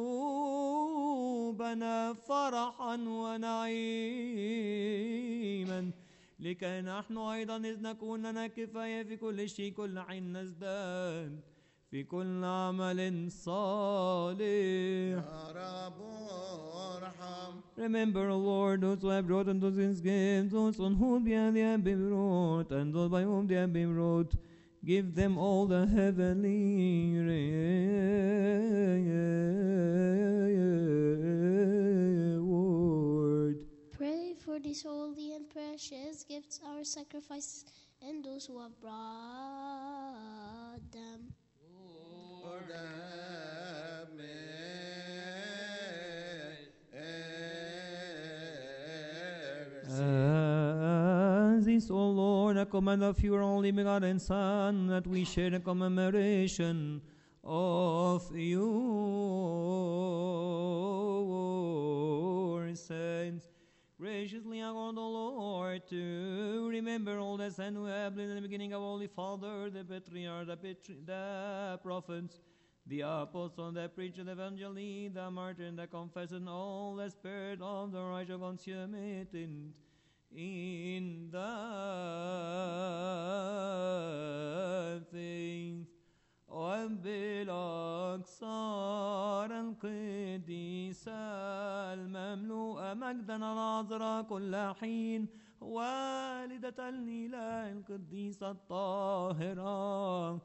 قلوبنا فرحا ونعيما، لكي نحن أيضا إذ نكون لنا كفاية في كل شيء كل حين نزداد في كل عمل صالح. يا رب ارحم. Remember, O Lord, those who have brought unto these gifts, those on whom they have been brought, and those by whom they have been brought. Give them all the heavenly reward. Pray for these holy and precious gifts, our sacrifices, and those who have brought them. Lord, have mercy. Christ, O Lord, a command of your only begotten Son, that we share the commemoration of your saints. Graciously accord, O Lord, to remember all the saints who have lived in the beginning of Holy Father, the Patriarch, the prophets, the apostle, the preacher, the evangelist, the martyr, the confessor, and all the spirit of the righteous consummated in the faith. وبالأقصار القديسة المملوءة مجدا العذراء كل حين والدة الإله القديسة الطاهرة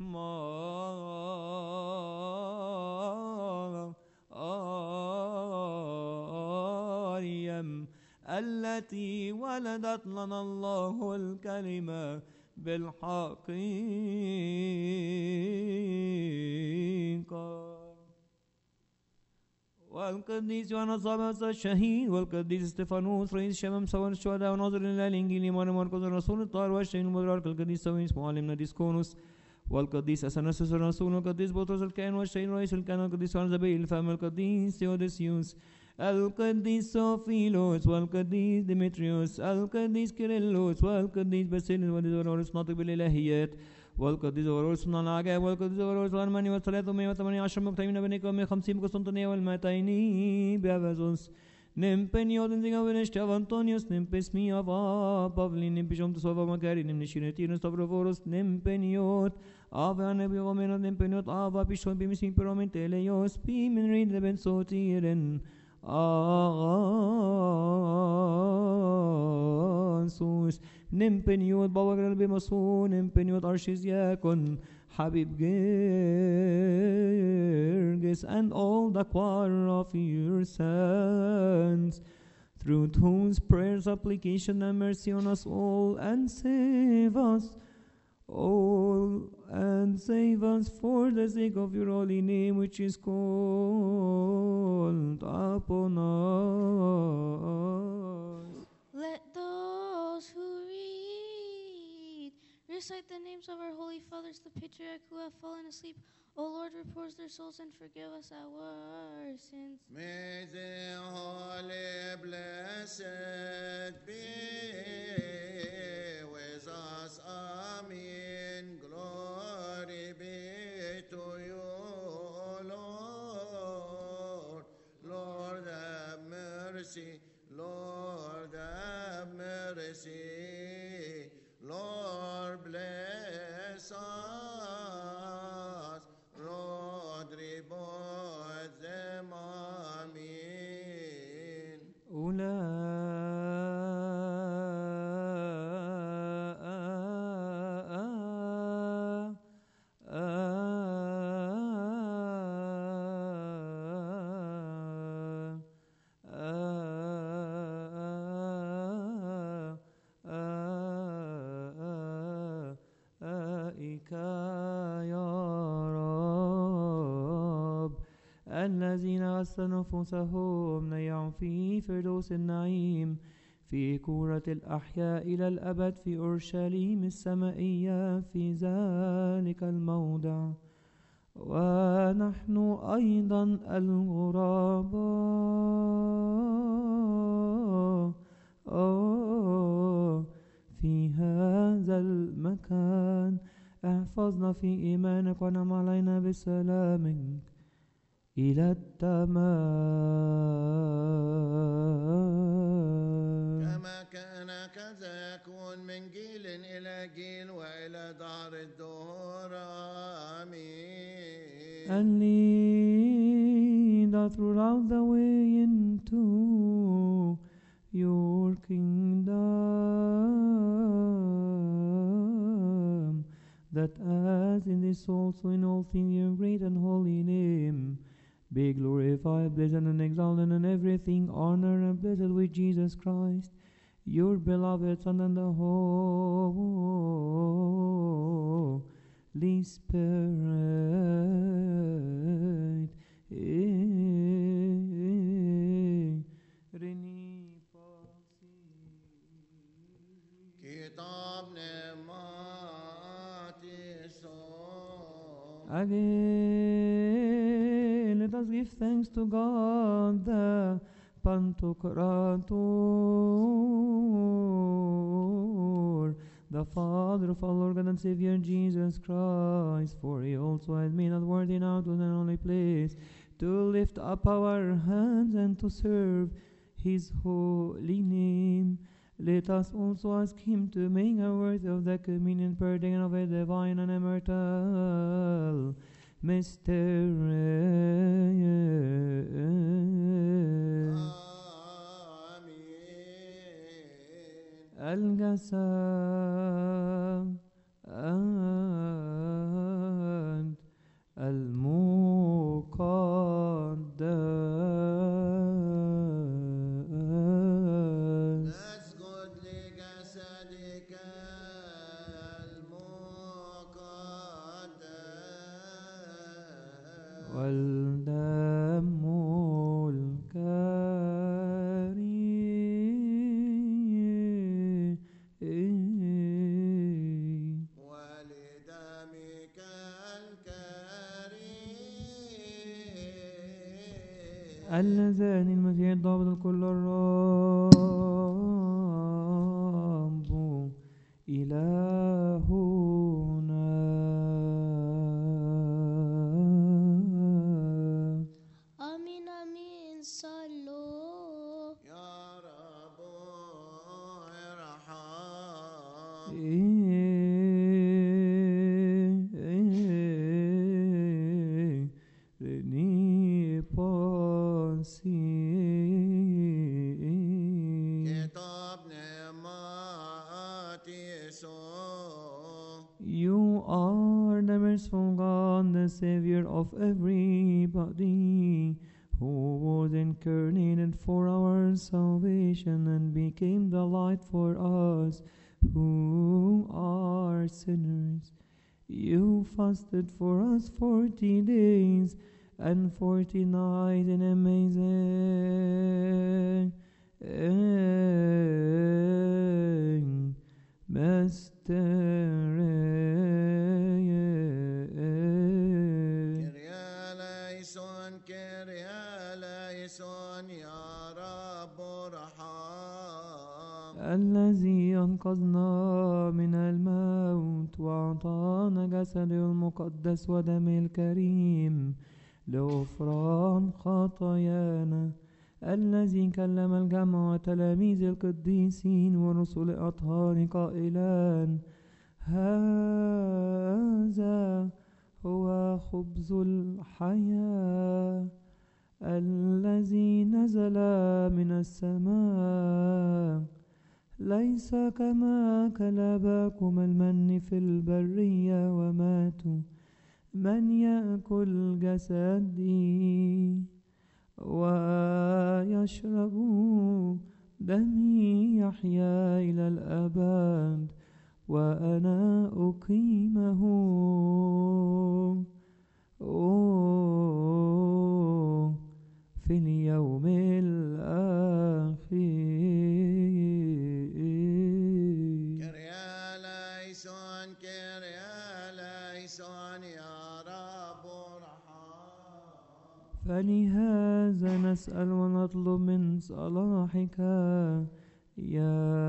مريم التي ولدت لنا الله الكلمة بالحقيقة. والقديس يوحنا صابت الشهيد والقديس استفانوس رئيس شمام سوار الشهداء وناظر إلى الإنجيل مرقس الرسول الطاهر والشهيد المبارك القديس سوينس معلمنا ديسكونوس والقديس أثناسيوس الرسول والقديس بطرس الكاهن والشهيد رئيس الكهنة والقديس يوحنا زبيل الفم القديس ثيودوسيوس القديس سوفيلوس والقديس ديمتريوس القديس كيرلس والقديس باسيليوس والقديس ناطق بالإلهيات والقديس ورسول من العجائب والقديس ورسول أرماني و318 مقتيمين بنيكا و150 بقسطنطينية والمائتين بأفسس نمبنيوت نزيغا ونشتاف أنطونيوس نمبسميا بافلين نمبشوم تسوفا مكاري نمنشينتين ستافروفوروس نمبنيوت آفا نبي ومنوت نمبنيوت آفا بيشون بمسين برومين تيليوس بي من ريد لبن صوتيرن آسوس نمبنيوت باوغر بمسون نمبنيوت أرشيزياكون Habib Gerges and all the choir of your saints, through whose prayers, supplication, and mercy on us all, and save us all, and save us for the sake of your holy name, which is called upon us. Let those who recite the names of our holy fathers, the patriarch who have fallen asleep. O Lord, repose their souls and forgive us our sins. May the Holy Blessed be with us. Amen. Glory be to you, Lord. Lord, have mercy. Lord, have mercy. Lord, bless us. Lord, reward them. Amen. الذين غسلوا نفوسهم نيعوا في فردوس النعيم في كورة الأحياء إلى الأبد في أورشليم السمائية في ذلك الموضع. ونحن أيضا الغرباء في هذا المكان احفظنا في إيمانك ونعم علينا بسلامك إلى التمام. كما كان كذا يكون من جيل إلى جيل وإلى دار الدهور. آمين. And lead us throughout the way into your kingdom, that as in this also in all things your great and holy name be glorified, blessed and exalted in everything, honor and blessed with Jesus Christ, your beloved Son, and the Holy Spirit. Again, let us give thanks to God, the Pantocrator, the Father of our Lord God and Savior Jesus Christ, for he also has made us worthy now to an only place to lift up our hands and to serve his holy name. Let us also ask him to make us worthy of the communion partaken of a divine and immortal mystery. الجسد المقدس نسجد لجسدك المقدس والدم الكريم ولدمك الكريم اللذان المسيح الضابط الكل الرب إلهنا. آمين آمين صلوا. يا رب ارحم Reni Ponsi. كتاب نعمات يسوع You are the merciful God, the Savior of everybody, who was incarnated for our salvation and became the light for us who are sinners. You fasted for us 40 days and 40 nights in amazing mystery. كريا ليسون يا رب ارحم الذي أنقذنا من الموت وأعطانا جسده المقدس ودمه الكريم لغفران خطايانا، الذي كلم الجمع وتلاميذ القديسين ورسل الأطهار قائلا: هذا هو خبز الحياة الذي نزل من السماء، ليس كما كلبكم المن في البرية وماتوا. من يأكل جسدي ويشرب دمي يحيا إلى الأبد، وأنا أقيمه في اليوم الأخير. كريا ليسون يا رب ارحم. فلهذا نسأل ونطلب من صلاحك يا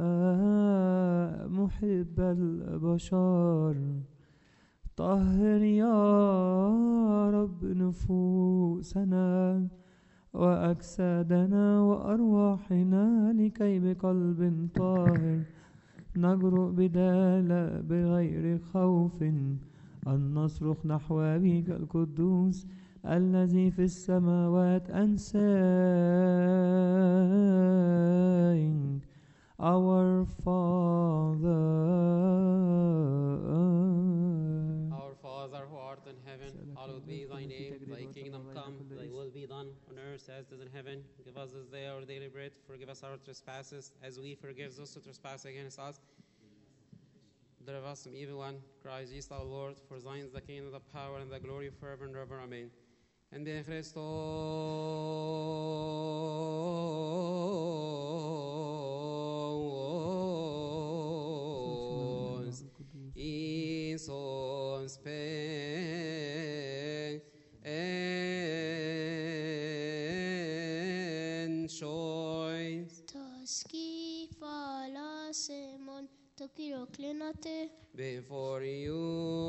محب البشر، طهر يا رب نفوسنا وأجسادنا وأرواحنا، لكي بقلب طاهر نجرؤ بغير خوف أن نصرخ نحو أبيك القدوس الذي في السماوات and saying, Our Father. Our Father who art in heaven, hallowed be thy name. Thy kingdom come, thy will be done on earth as it is in heaven. Give us this day our daily bread. Forgive us our trespasses, as we forgive those who trespass against us. Deliver us from evil one. Christ Jesus our Lord, for thine is the kingdom, the power, and the glory forever and ever. Amen. And in Christos, in son spes nothing. before you.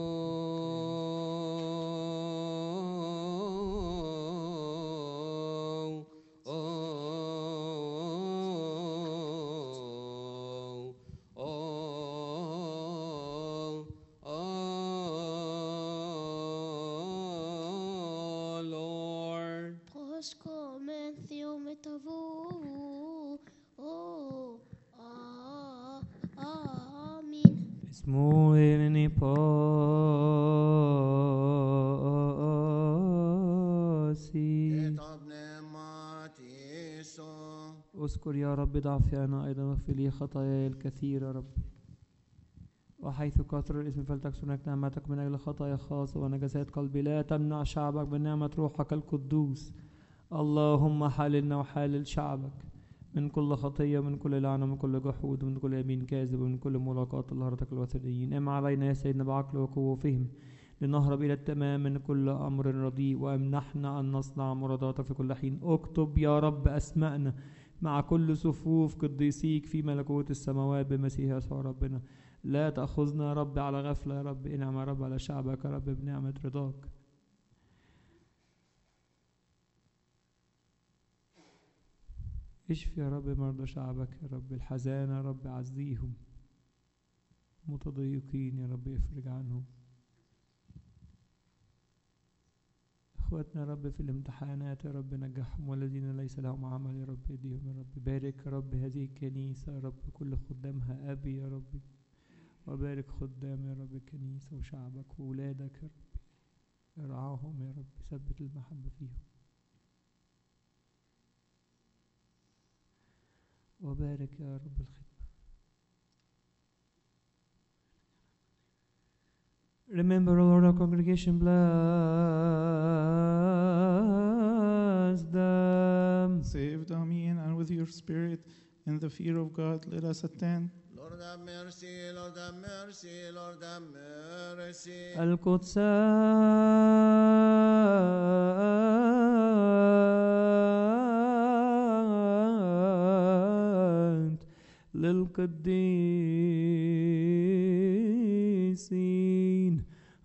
Lord. Amen. اسموني باسي. كتاب نعمات يسوع. اذكر يا رب ضعفي أنا أيضا، واغفر لي خطاياي الكثيرة رب. وحيث كثر الاسم فلتكسرك نعمتك من أجل خطايا خاصة ونجاسات قلبي. لا تمنع شعبك بنعمة روحك القدوس. اللهم حللنا وحلل شعبك من كل خطية، من كل لعنة، من كل جحود، من كل يمين كاذب، ومن كل ملاقاة طهارتك الوثنيين. ام علينا يا سيدنا بعقل وقوة وفهم لنهرب إلى التمام من كل أمر رديء، وامنحنا أن نصنع مراداتك في كل حين. اكتب يا رب أسماءنا مع كل صفوف قديسيك في ملكوت السماوات بمسيح يسوع ربنا. لا تأخذنا يا رب على غفلة يا رب. انعم يا رب على شعبك يا رب بنعمة رضاك. اشفي يا رب مرضى شعبك يا رب. الحزانة يا رب عزيهم، متضايقين يا رب افرج عنهم. اخواتنا يا رب في الامتحانات يا رب نجحهم، والذين ليس لهم عمل يا رب يديهم يا رب. بارك يا رب هذه الكنيسة يا رب، كل خدامها أبي يا رب، وبارك خدام يا رب الكنيسة وشعبك وولادك يا رب. ارعاهم يا رب، ثبت المحبة فيهم، وبارك يا رب الخدمة. Remember, O Lord, our congregation, bless them. Save them in and with your spirit in the fear of God. Let us attend. Lord have mercy, Lord have mercy, Lord have mercy. القدسات للقديسين.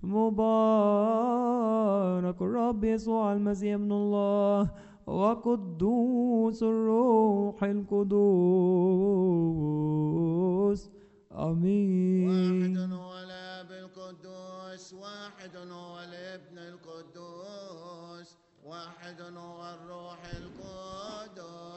مبارك الرب يسوع المسيح ابن الله وقدوس الروح القدوس. آمين. واحد هو الاب القدوس، واحد هو الابن القدوس، واحد هو الروح القدوس.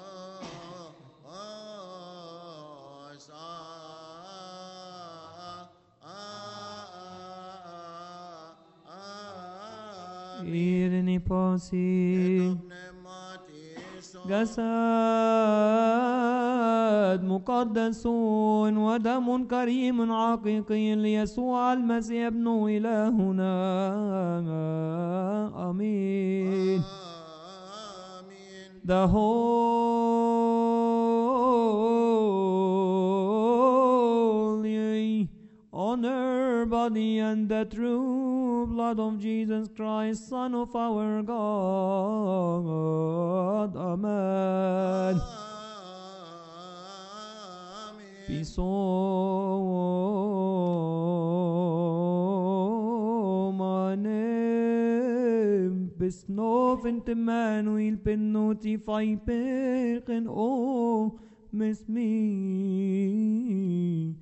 إيرني باسي جسد مقدس ودم كريم حقيقي ليسوع المسيح ابن إلهنا. آمين. The holy, honor, body, and the true blood of Jesus Christ, Son of our God. Amen. Pisomane besnoven te manuel penoti fai peken o mes me.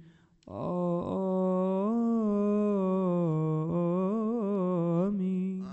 Amen.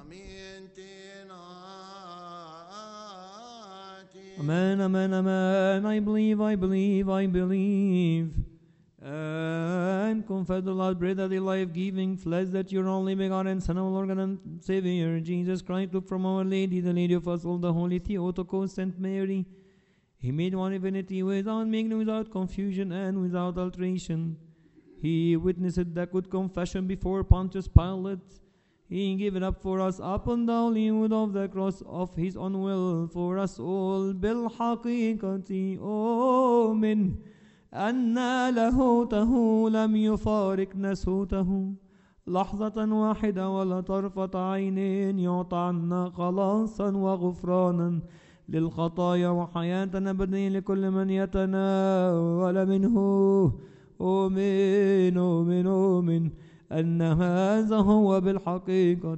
Amen, amen, amen. I believe, I believe, I believe. And confess the Lord, bread of the life-giving flesh, that your only begotten Son, our Lord and Savior, Jesus Christ, took from Our Lady, the Lady of us all, the Holy Theotokos, Saint Mary. He made one divinity without making, without confusion, and without alteration. He witnessed the good confession before Pontius Pilate. He gave it up for us upon the holy wood of the cross of his own will for us all. بالحقيقة أؤمن أن لاهوته لم يفارق ناسوته لحظة واحدة ولا طرفة عين، يعطى عنا خلاصا وغفرانا للخطايا وحياة أبدية لكل من يتناول منه. أؤمن أؤمن أؤمن أن هذا هو بالحقيقة.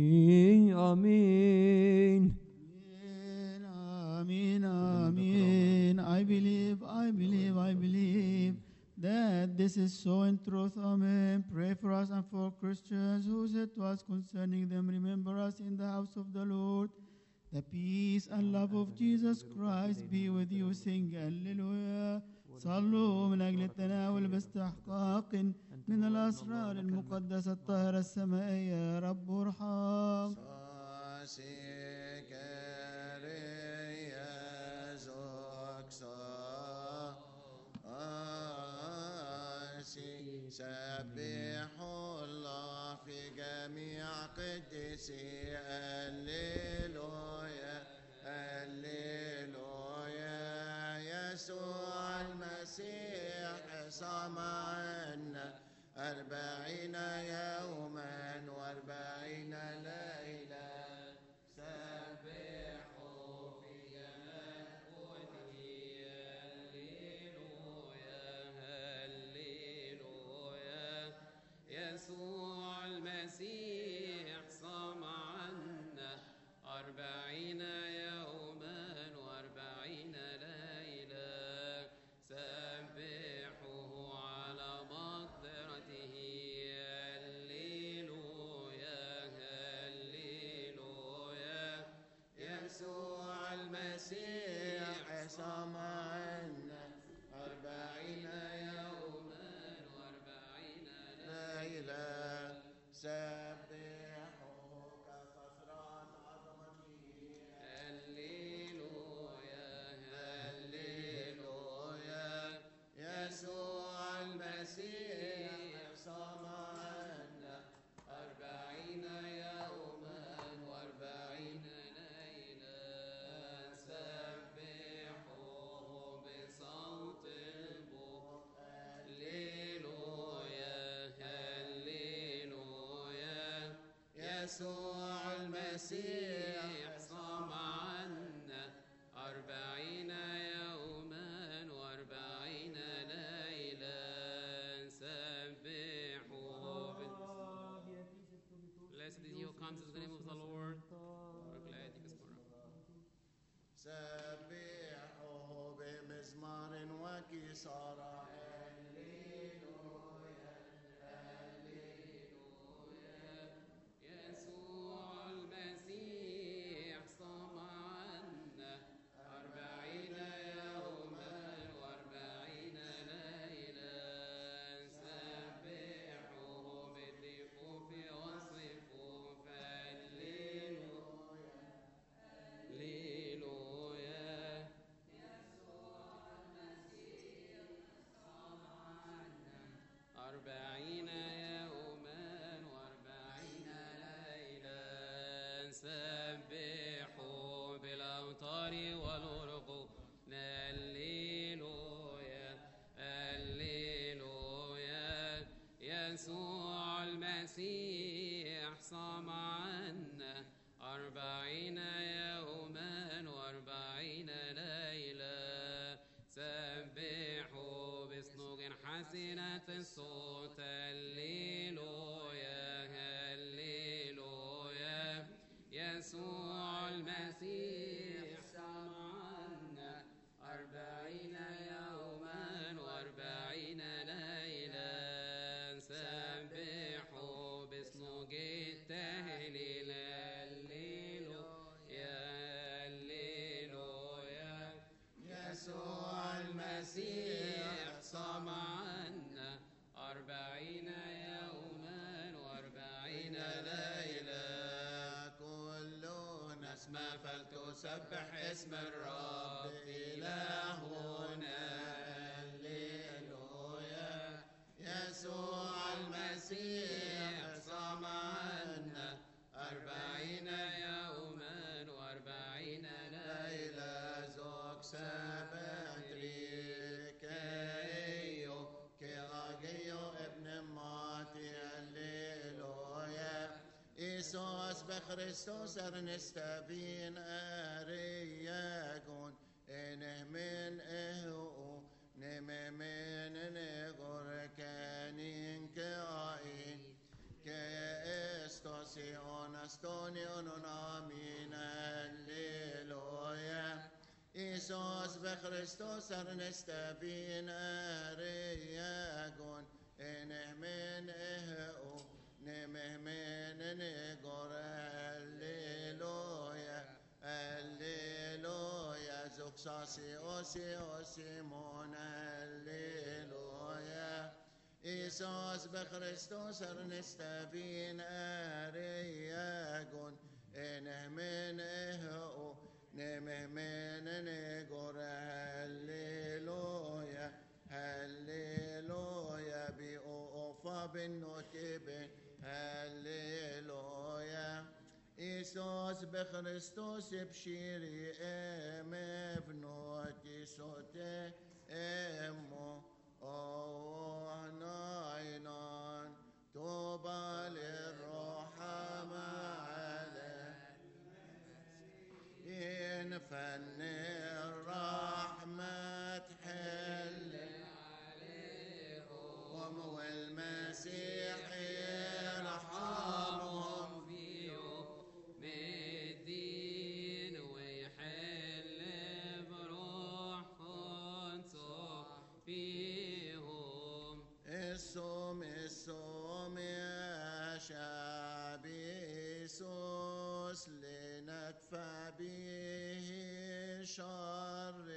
آمين. Amen, amen. I believe that this is so in truth. Amen. Pray for us and for Christians who said to us concerning them, remember us in the house of the Lord. The peace and love of Jesus Christ be with you. Sing Hallelujah. صلوا من أجل التناول باستحقاق من الأسرار المقدسة الطاهرة السمائية. يا رب ارحم. سبحوا الله في جميع قدسي. هللويا هللويا. يسوع المسيح صام عنا 40 يوما و40 ليلة. سبحوا في جميع قوته. يسوع المسيح صام عنا 40 يوما و40 ليلة. سبحوه على مقدرته. هللويا هللويا. يسوع المسيح صام عنا 40 يوما و40 ليلة. سبحوا كثرة عظمته. هللويا هللويا. يسوع المسيح صام عنا 40 يوما و40 ليلة. سبحوه بصوت البوق. هللويا هللويا. يسوع المسيح صام عنا 40 يوما و40 ليلة. سبحوه. Blessed is he who comes in the name of the Lord. We're glad he was born. سبحوه بمزمار وكسارة. هللويا هللويا. يسوع المسيح صام عنا 40 يوما و40 ليلة. سبحوه بالضفوف والصفوف. هللويا هللويا. يسوع المسيح صام عنا 40 يوما و40 ليلة. سبحوا بالأوتار والأرقو. هللويا هللويا. يسوع المسيح صام عنا 40 يوما و40 ليلة. سبحوا بصنوج حسنة الصوت. هللويا هللويا. يسوع المسيح صام عنا 40 يوما و40 ليلة. سبحوا بصنوج التهليل. هللويا هللويا. يسوع المسيح صام عنا 40 يوما و40 ليلة. كل نسمة فلتسبح اسم الرب إلهنا. هللويا. يسوع المسيح صام عنا 40 يوما و40 ليلة. زوك سبتريك ايو كراجيو ابن ماتي. هللويا. إيسوس بخريستوس أرنستابين أرياغون إنه من إهو نممن نغر Astonion amin, alleluia. Isos be Christos arnesta vinariagon, enehmen eheu, nemehmen negor, alleluia, alleluia. Zuxasi osimon, alleluia. Isos be Christos arnesta vinariagon, enehmen eheu, nemehmen negor, halleluja, halleluja, biofa bennotebe, halleluja. Isos bechristos bshiri emevnoti sote emo, nainan, toba lirrohama إن فن الرحمة تحل عليهم والمسيح يرحمهم في يوم الدين ويحل بروح قدسه فيهم. الصوم يا شعب يسوس لندفع به شر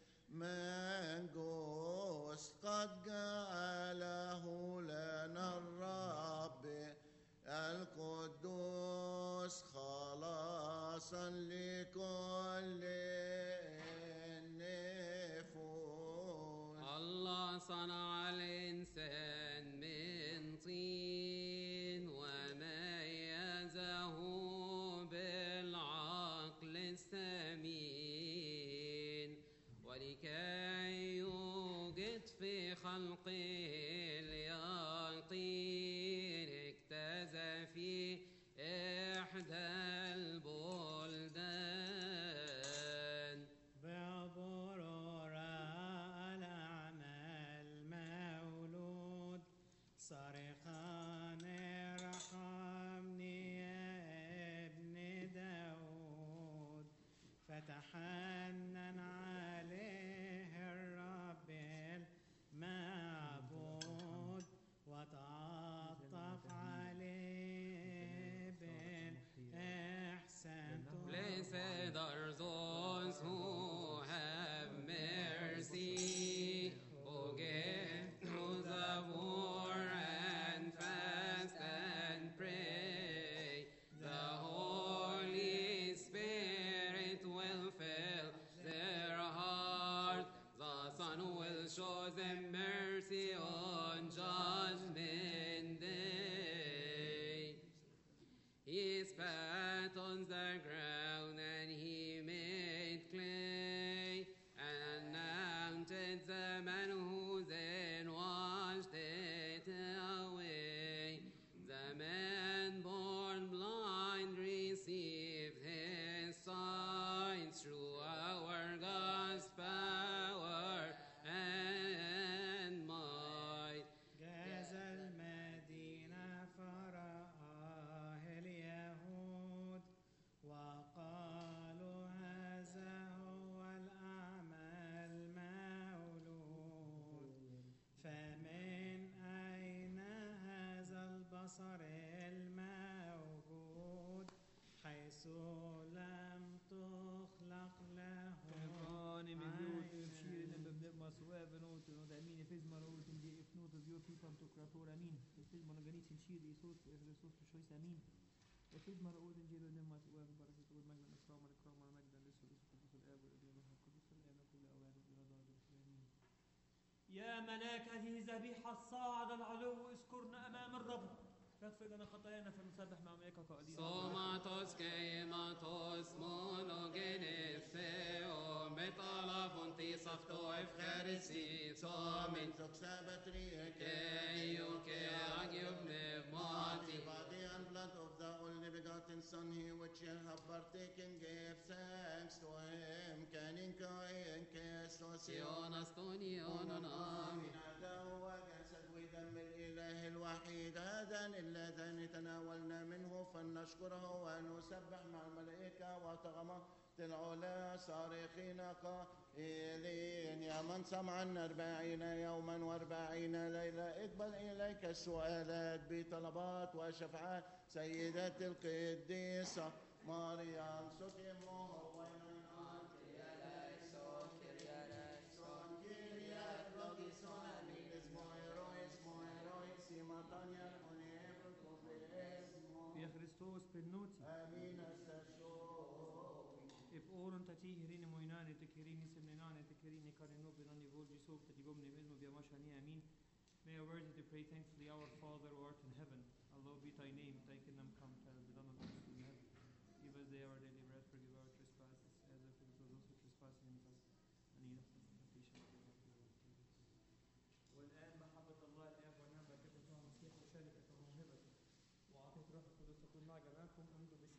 منقوس قد جعله لنا الرب القدوس خلاصا لكل النفوس. الله صنع الإنسان من طين وميزه بالعقل السمين ولكي يوجد في خلقه اليقين اجتاز في إحدى البلدان بعبر الأعمال مولود صرخا ارحمني يا ابن داود فتحنن عليه الرب المعبود وتعطف عليه بالإحسان. Blessed are those who have mercy, who give through the poor and fast and pray. The Holy Spirit will fill their heart. The Son will show them mercy on Judgment Day. He spat on the ground and he made clay and anointed the man who then washed it away. The man born blind received his sight through our God's power and might. جاز المدينة فرآه اليهود وقالوا هذا هو الأعمى المولود. فمن أين هذا البصر الموجود حيث لم تخلق له يا ملاك هذه الذبيحة الصاعدة العلو اذكرنا أمام الرب فاغفر لنا خطايانا فنسبح مع ملائكة قائلين. Somatos keimatos monogenes theon betalafon tisafto efcharisi somin Sabatria keio ke agium pneumati. Body and blood of the only begotten Son, he which ye have partaken, gave thanks to him. Canin Christos Sion astonion amin. Adahu, Gasad with دم الإله الوحيد هذان اللذان تناولنا منه فلنشكره ونسبح مع الملائكة وطغمة العلا صارخين قائلين يا من صام عنا 40 يوما و40 ليلة اقبل إليك السؤالات بطلبات وشفاعات سيدة القديسة مريم صوت أمه Via Christos pennuti. If oron tati hirini moinane te kirini semnenane te kirini karino benani volgi sop te digomne mesmo via mashani amin. May I worthy to pray thankfully, our Father who art in heaven, hallowed be thy name, thy kingdom come, thy will be done on earth as in heaven. Give us day our daily bread, forgive our trespasses, as we forgive those who trespass against us, and lead us not into temptation. والآن محبة الله الآب ونعمة ابنه المسيح وشركة وموهبة وعطية روح القدس تكون مع جميعكم امضوا